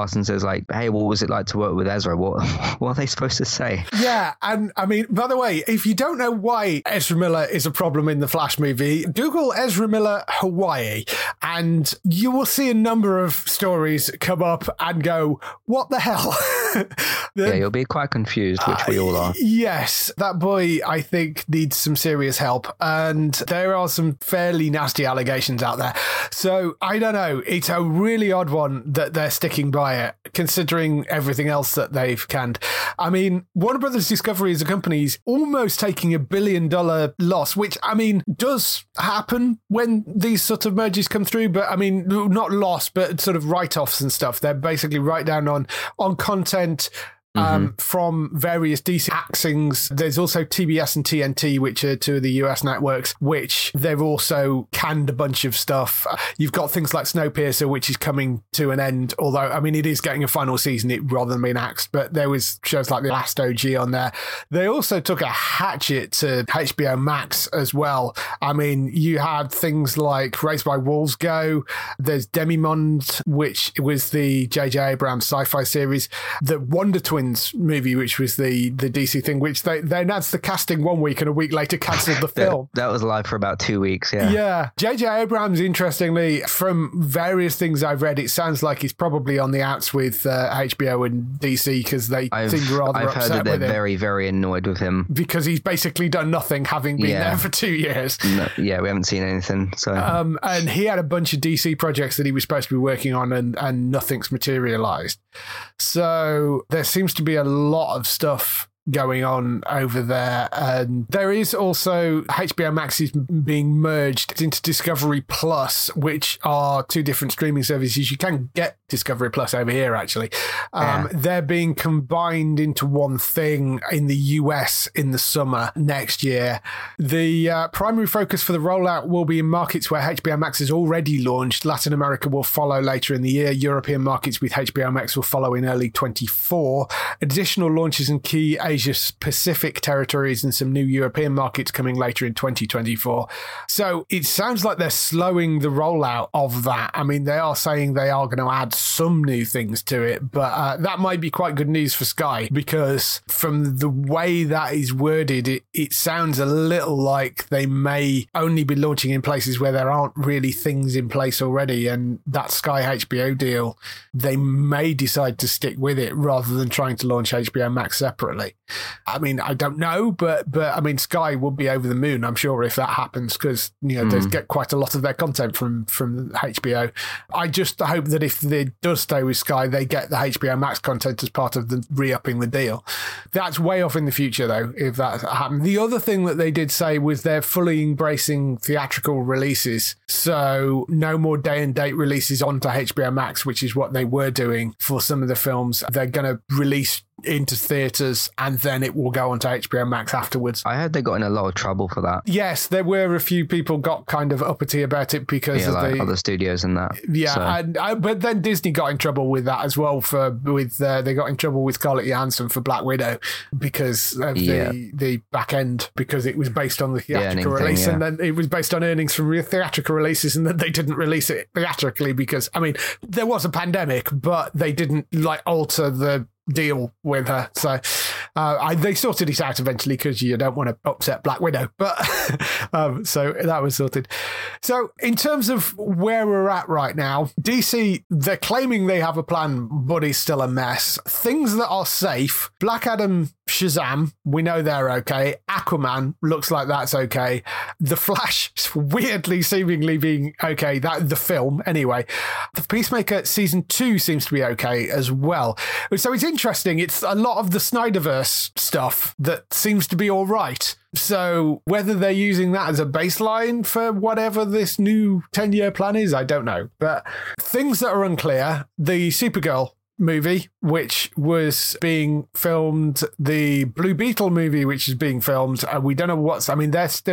cast and says like, hey, what was it like to work with Ezra? What are they supposed to say? Yeah, and I mean, by the way, if you don't know why Ezra Miller is a problem in the Flash movie, Google Ezra Miller Hawaii and you will see a number of stories come up and go, what the hell? Yeah, you'll be quite confused, which we all are. Yes, that boy, I think, needs some serious help. And there are some fairly nasty allegations out there. So I don't know. It's a really odd one that they're sticking by it, considering everything else that they've canned. I mean, Warner Brothers Discovery as a company is almost taking $1 billion loss, which, I mean, does happen when these sort of mergers come through. But I mean, not loss, but sort of write-offs and stuff. They're basically right down on content from various DC axings. There's also TBS and TNT, which are two of the US networks, which they've also canned a bunch of stuff. You've got things like Snowpiercer, which is coming to an end, although, I mean, it is getting a final season rather than being axed, but there was shows like The Last OG on there. They also took a hatchet to HBO Max as well. I mean, you had things like Raised by Wolves go. There's Demimonde, which was the J.J. Abrams sci-fi series. The Wonder Twins movie, which was the DC thing, which they announced the casting 1 week and a week later cancelled the film. That was live for about 2 weeks, yeah. Yeah. J.J. Abrams, interestingly, from various things I've read, it sounds like he's probably on the outs with HBO and DC because they seem rather upset with him. I've heard that they're very, very annoyed with him. Because he's basically done nothing, having been there for 2 years. No, yeah, we haven't seen anything. So, and he had a bunch of DC projects that he was supposed to be working on and nothing's materialized. So there seems to be a lot of stuff going on over there. And there is also HBO Max is being merged into Discovery Plus, which are two different streaming services. You can get Discovery Plus over here, actually. They're being combined into one thing in the US in the summer next year. The primary focus for the rollout will be in markets where HBO Max is already launched. Latin America will follow later in the year. European markets with HBO Max will follow in early 24. Additional launches in key Asia Pacific territories and some new European markets coming later in 2024. So it sounds like they're slowing the rollout of that. I mean, they are saying they are going to add some new things to it, but that might be quite good news for Sky, because from the way that is worded, it sounds a little like they may only be launching in places where there aren't really things in place already. And that Sky HBO deal, they may decide to stick with it rather than trying to launch HBO Max separately. I mean, I don't know, but I mean, Sky would be over the moon, I'm sure, if that happens, because, you know, they get quite a lot of their content from HBO. I just hope that if they does stay with Sky, they get the HBO Max content as part of the re-upping the deal. That's way off in the future, though, if that happened. The other thing that they did say was they're fully embracing theatrical releases. So no more day and date releases onto HBO Max, which is what they were doing for some of the films. They're going to release into theatres and then it will go onto HBO Max afterwards. I heard they got in a lot of trouble for that. Yes, there were a few people got kind of uppity about it because of like the other studios and that. Yeah, so. But then Disney got in trouble with that as well. They got in trouble with Scarlett Johansson for Black Widow because of the back end, because it was based on the theatrical release, and then it was based on earnings from theatrical releases, and then they didn't release it theatrically because, I mean, there was a pandemic, but they didn't like alter the deal with her. So they sorted it out eventually because you don't want to upset Black Widow. But so that was sorted. So in terms of where we're at right now, DC, they're claiming they have a plan, but it's still a mess. Things that are safe: Black Adam, Shazam, we know they're okay. Aquaman looks like that's okay. The Flash, weirdly, seemingly being okay. That the film, anyway. The Peacemaker season 2 seems to be okay as well. So it's interesting. It's a lot of the Snyderverse stuff that seems to be all right. So whether they're using that as a baseline for whatever this new 10-year plan is, I don't know. But things that are unclear: the Supergirl movie, which was being filmed, the Blue Beetle movie, which is being filmed. We don't know they're still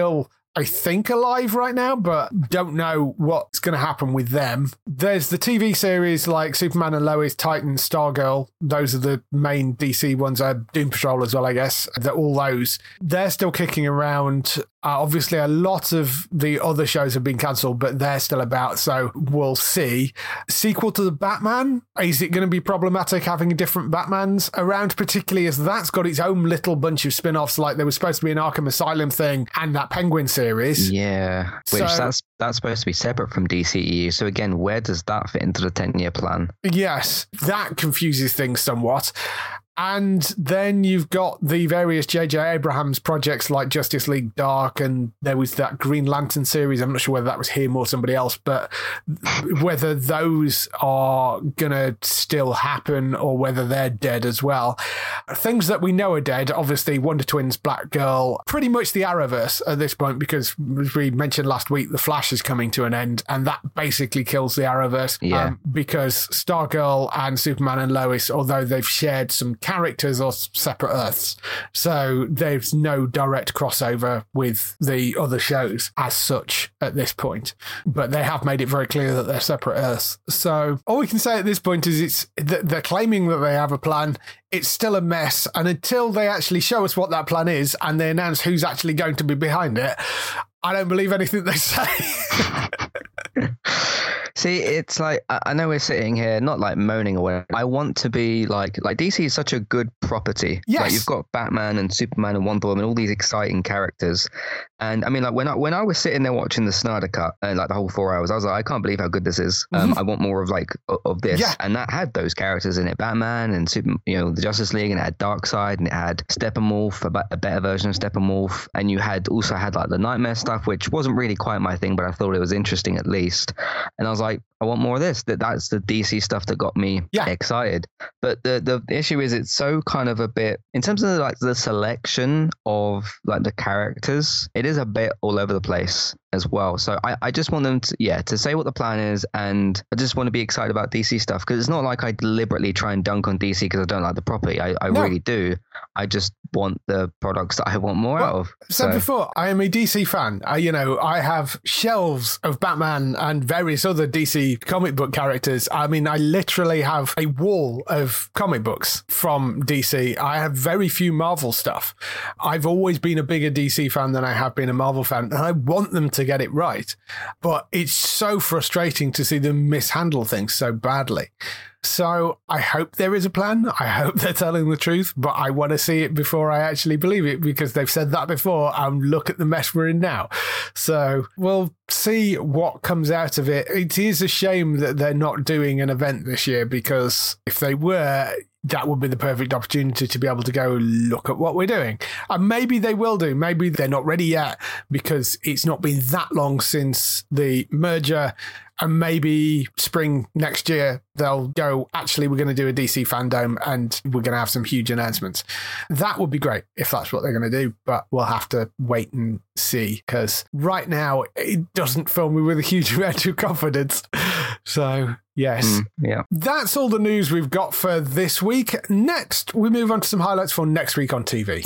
I think, alive right now, but don't know what's going to happen with them. There's the TV series like Superman and Lois, Titan, Stargirl. Those are the main DC ones. Doom Patrol as well, I guess. All those. They're still kicking around. Obviously, a lot of the other shows have been cancelled, but they're still about, so we'll see. Sequel to the Batman, is it going to be problematic having different Batmans around, particularly as that's got its own little bunch of spin-offs, like there was supposed to be an Arkham Asylum thing and that Penguin series. Yeah, which that's supposed to be separate from DCEU. So again, where does that fit into the 10-year plan? Yes, that confuses things somewhat. And then you've got the various J.J. Abrams projects like Justice League Dark, and there was that Green Lantern series. I'm not sure whether that was him or somebody else, but whether those are going to still happen or whether they're dead as well. Things that we know are dead, obviously Wonder Twins, Black Girl, pretty much the Arrowverse at this point, because as we mentioned last week, The Flash is coming to an end, and that basically kills the Arrowverse. Because Stargirl and Superman and Lois, although they've shared some characters or separate Earths, so there's no direct crossover with the other shows as such at this point, but they have made it very clear that they're separate Earths. So all we can say at this point is they're claiming that they have a plan. It's still a mess, and until they actually show us what that plan is and they announce who's actually going to be behind it, I don't believe anything they say. See, it's like, I know we're sitting here not like moaning away. I want to be like DC is such a good property. Yes. Like, you've got Batman and Superman and Wonder Woman, all these exciting characters. And I mean, like when I was sitting there watching the Snyder Cut and like the whole 4 hours, I was like, I can't believe how good this is. I want more of this. Yeah. And that had those characters in it, Batman and the Justice League, and it had Darkseid, and it had Steppenwolf, a better version of Steppenwolf, and you also had like the Nightmare stuff, which wasn't really quite my thing, but I thought it was interesting at least. And I was like, I want more of this. That's the DC stuff that got me excited. But the issue is it's so kind of a bit, in terms of like the selection of like the characters, it is a bit all over the place as well. So I just want them to say what the plan is, and I just want to be excited about DC stuff, because it's not like I deliberately try and dunk on DC because I don't like the property. I really do. I just want the products that I want more out of. So before, I am a DC fan. I have shelves of Batman and various other DC comic book characters. I mean, I literally have a wall of comic books from DC. I have very few Marvel stuff. I've always been a bigger DC fan than I have been a Marvel fan, and I want them to get it right. But it's so frustrating to see them mishandle things so badly. So I hope there is a plan. I hope they're telling the truth, but I want to see it before I actually believe it, because they've said that before, and look at the mess we're in now. So we'll see what comes out of it. It is a shame that they're not doing an event this year, because if they were, that would be the perfect opportunity to be able to go look at what we're doing. And maybe they will do. Maybe they're not ready yet because it's not been that long since the merger. And maybe spring next year, they'll go, actually, we're going to do a DC fandom and we're going to have some huge announcements. That would be great if that's what they're going to do. But we'll have to wait and see, because right now it doesn't fill me with a huge amount of confidence. So, yes. That's all the news we've got for this week. Next, we move on to some highlights for next week on TV.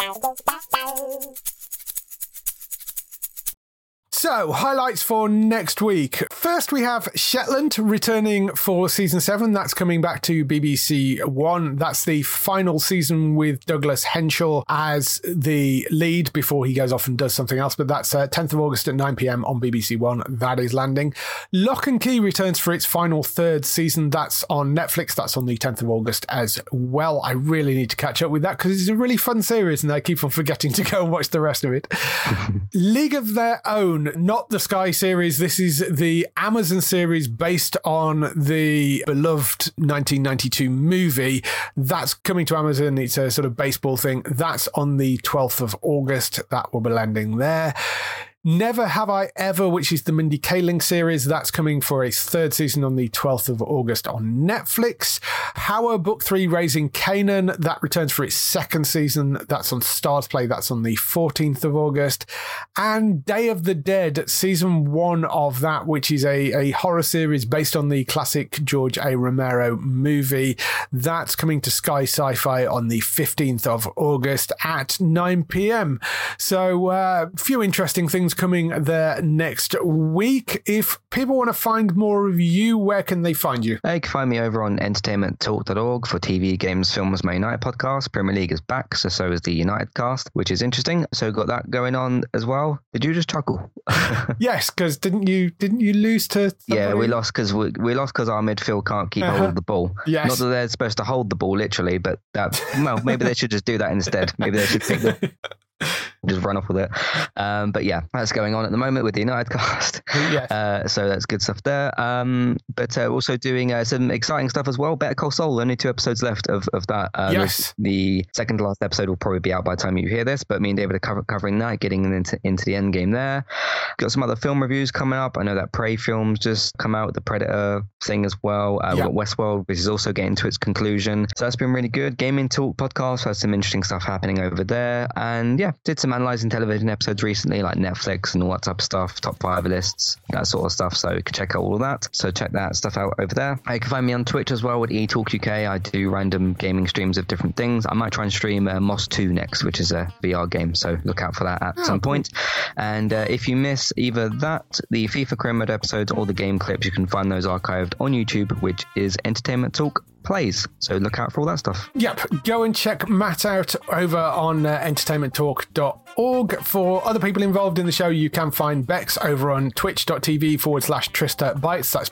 So, highlights for next week. First, we have Shetland returning for season 7. That's coming back to BBC One. That's the final season with Douglas Henshaw as the lead before he goes off and does something else. But that's 10th of August at 9 p.m. on BBC One. That is landing. Lock and Key returns for its final third season. That's on Netflix. That's on the 10th of August as well. I really need to catch up with that because it's a really fun series and I keep on forgetting to go and watch the rest of it. League of Their Own. Not the Sky series. This is the Amazon series based on the beloved 1992 movie. That's coming to Amazon. It's a sort of baseball thing. That's on the 12th of August. That will be landing there. Never Have I Ever, which is the Mindy Kaling series. That's coming for its third season on the 12th of August on Netflix. Power Book 3 Raising Kanan. That returns for its second season. That's on Stars Play. That's on the 14th of August. And Day of the Dead, season 1 of that, which is a horror series based on the classic George A. Romero movie. That's coming to Sky Sci-Fi on the 15th of August at 9 p.m. So a few interesting things games coming there next week. If people want to find more of you, where can they find you? You can find me over on entertainmenttalk.org for TV, games, films, Man United podcast. Premier League is back, so is the United cast, which is interesting. So got that going on as well. Did you just chuckle? Yes, because didn't you lose to somebody? Yeah, we lost because our midfield can't keep hold of the ball. Yes. Not that they're supposed to hold the ball literally, but maybe they should just do that instead. Maybe they should pick the just run off with it. But yeah, that's going on at the moment with the United cast. Yes. So that's good stuff there. But also doing some exciting stuff as well. Better Call Saul, only 2 episodes left of that. Yes. The second to last episode will probably be out by the time you hear this, but me and David are covering that, getting into the end game there. Got some other film reviews coming up. I know that Prey film's just come out, the Predator thing as well. We've got Westworld, which is also getting to its conclusion. So that's been really good. Gaming Talk podcast has some interesting stuff happening over there. And yeah, did some analysing television episodes recently, like Netflix and all that type of stuff, top 5 lists, that sort of stuff. So you can check out all of that. So check that stuff out over there. You can find me on Twitch as well with eTalk UK. I do random gaming streams of different things. I might try and stream Moss 2 next, which is a VR game. So look out for that at some point. And if you miss either that, the FIFA Career Mode episodes, or the game clips, you can find those archived on YouTube, which is Entertainment Talk Plays. So look out for all that stuff. Yep. Go and check Matt out over on entertainmenttalk.org. For other people involved in the show, you can find Bex over on twitch.tv/Trista Bytes. That's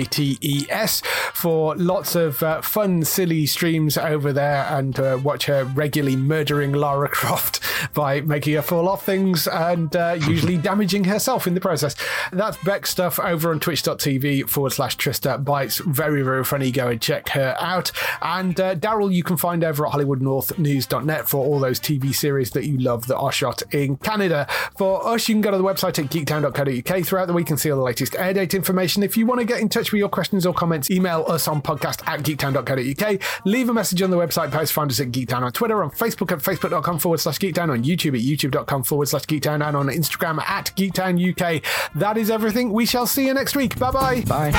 BYTES, for lots of fun, silly streams over there, and watch her regularly murdering Lara Croft by making her fall off things and usually damaging herself in the process. That's Bex stuff over on twitch.tv/Trista Bytes. Very, very funny. Go and check her out. And Daryl, you can find over at HollywoodNorthNews.net for all those TV series that you love that are shot in Canada. For us, you can go to the website at geektown.co.uk throughout the week and see all the latest air date information. If you want to get in touch with your questions or comments, email us on podcast@geektown.co.uk. Leave a message on the website post. Find us at Geektown on Twitter, on Facebook at facebook.com/Geektown, on YouTube at youtube.com/Geektown, and on Instagram at Geektown UK. That is everything. We shall see you next week. Bye-bye. Bye.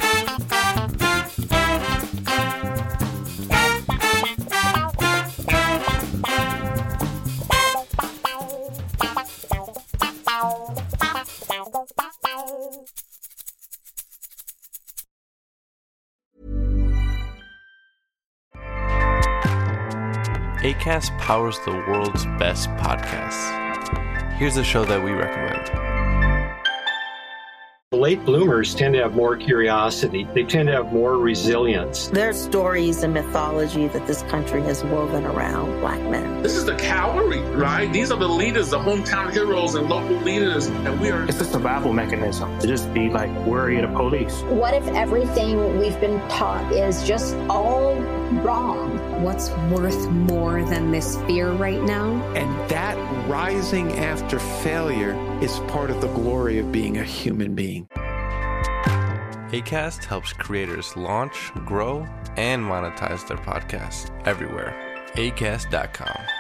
Acast powers the world's best podcasts. Here's a show that we recommend. Late bloomers tend to have more curiosity. They tend to have more resilience. There's stories and mythology that this country has woven around Black men. This is the cavalry, right? These are the leaders, the hometown heroes and local leaders. And we are... It's a survival mechanism to just be like worried of police. What if everything we've been taught is just all wrong? What's worth more than this fear right now? And that rising after failure is part of the glory of being a human being. Acast helps creators launch, grow, and monetize their podcasts everywhere. Acast.com.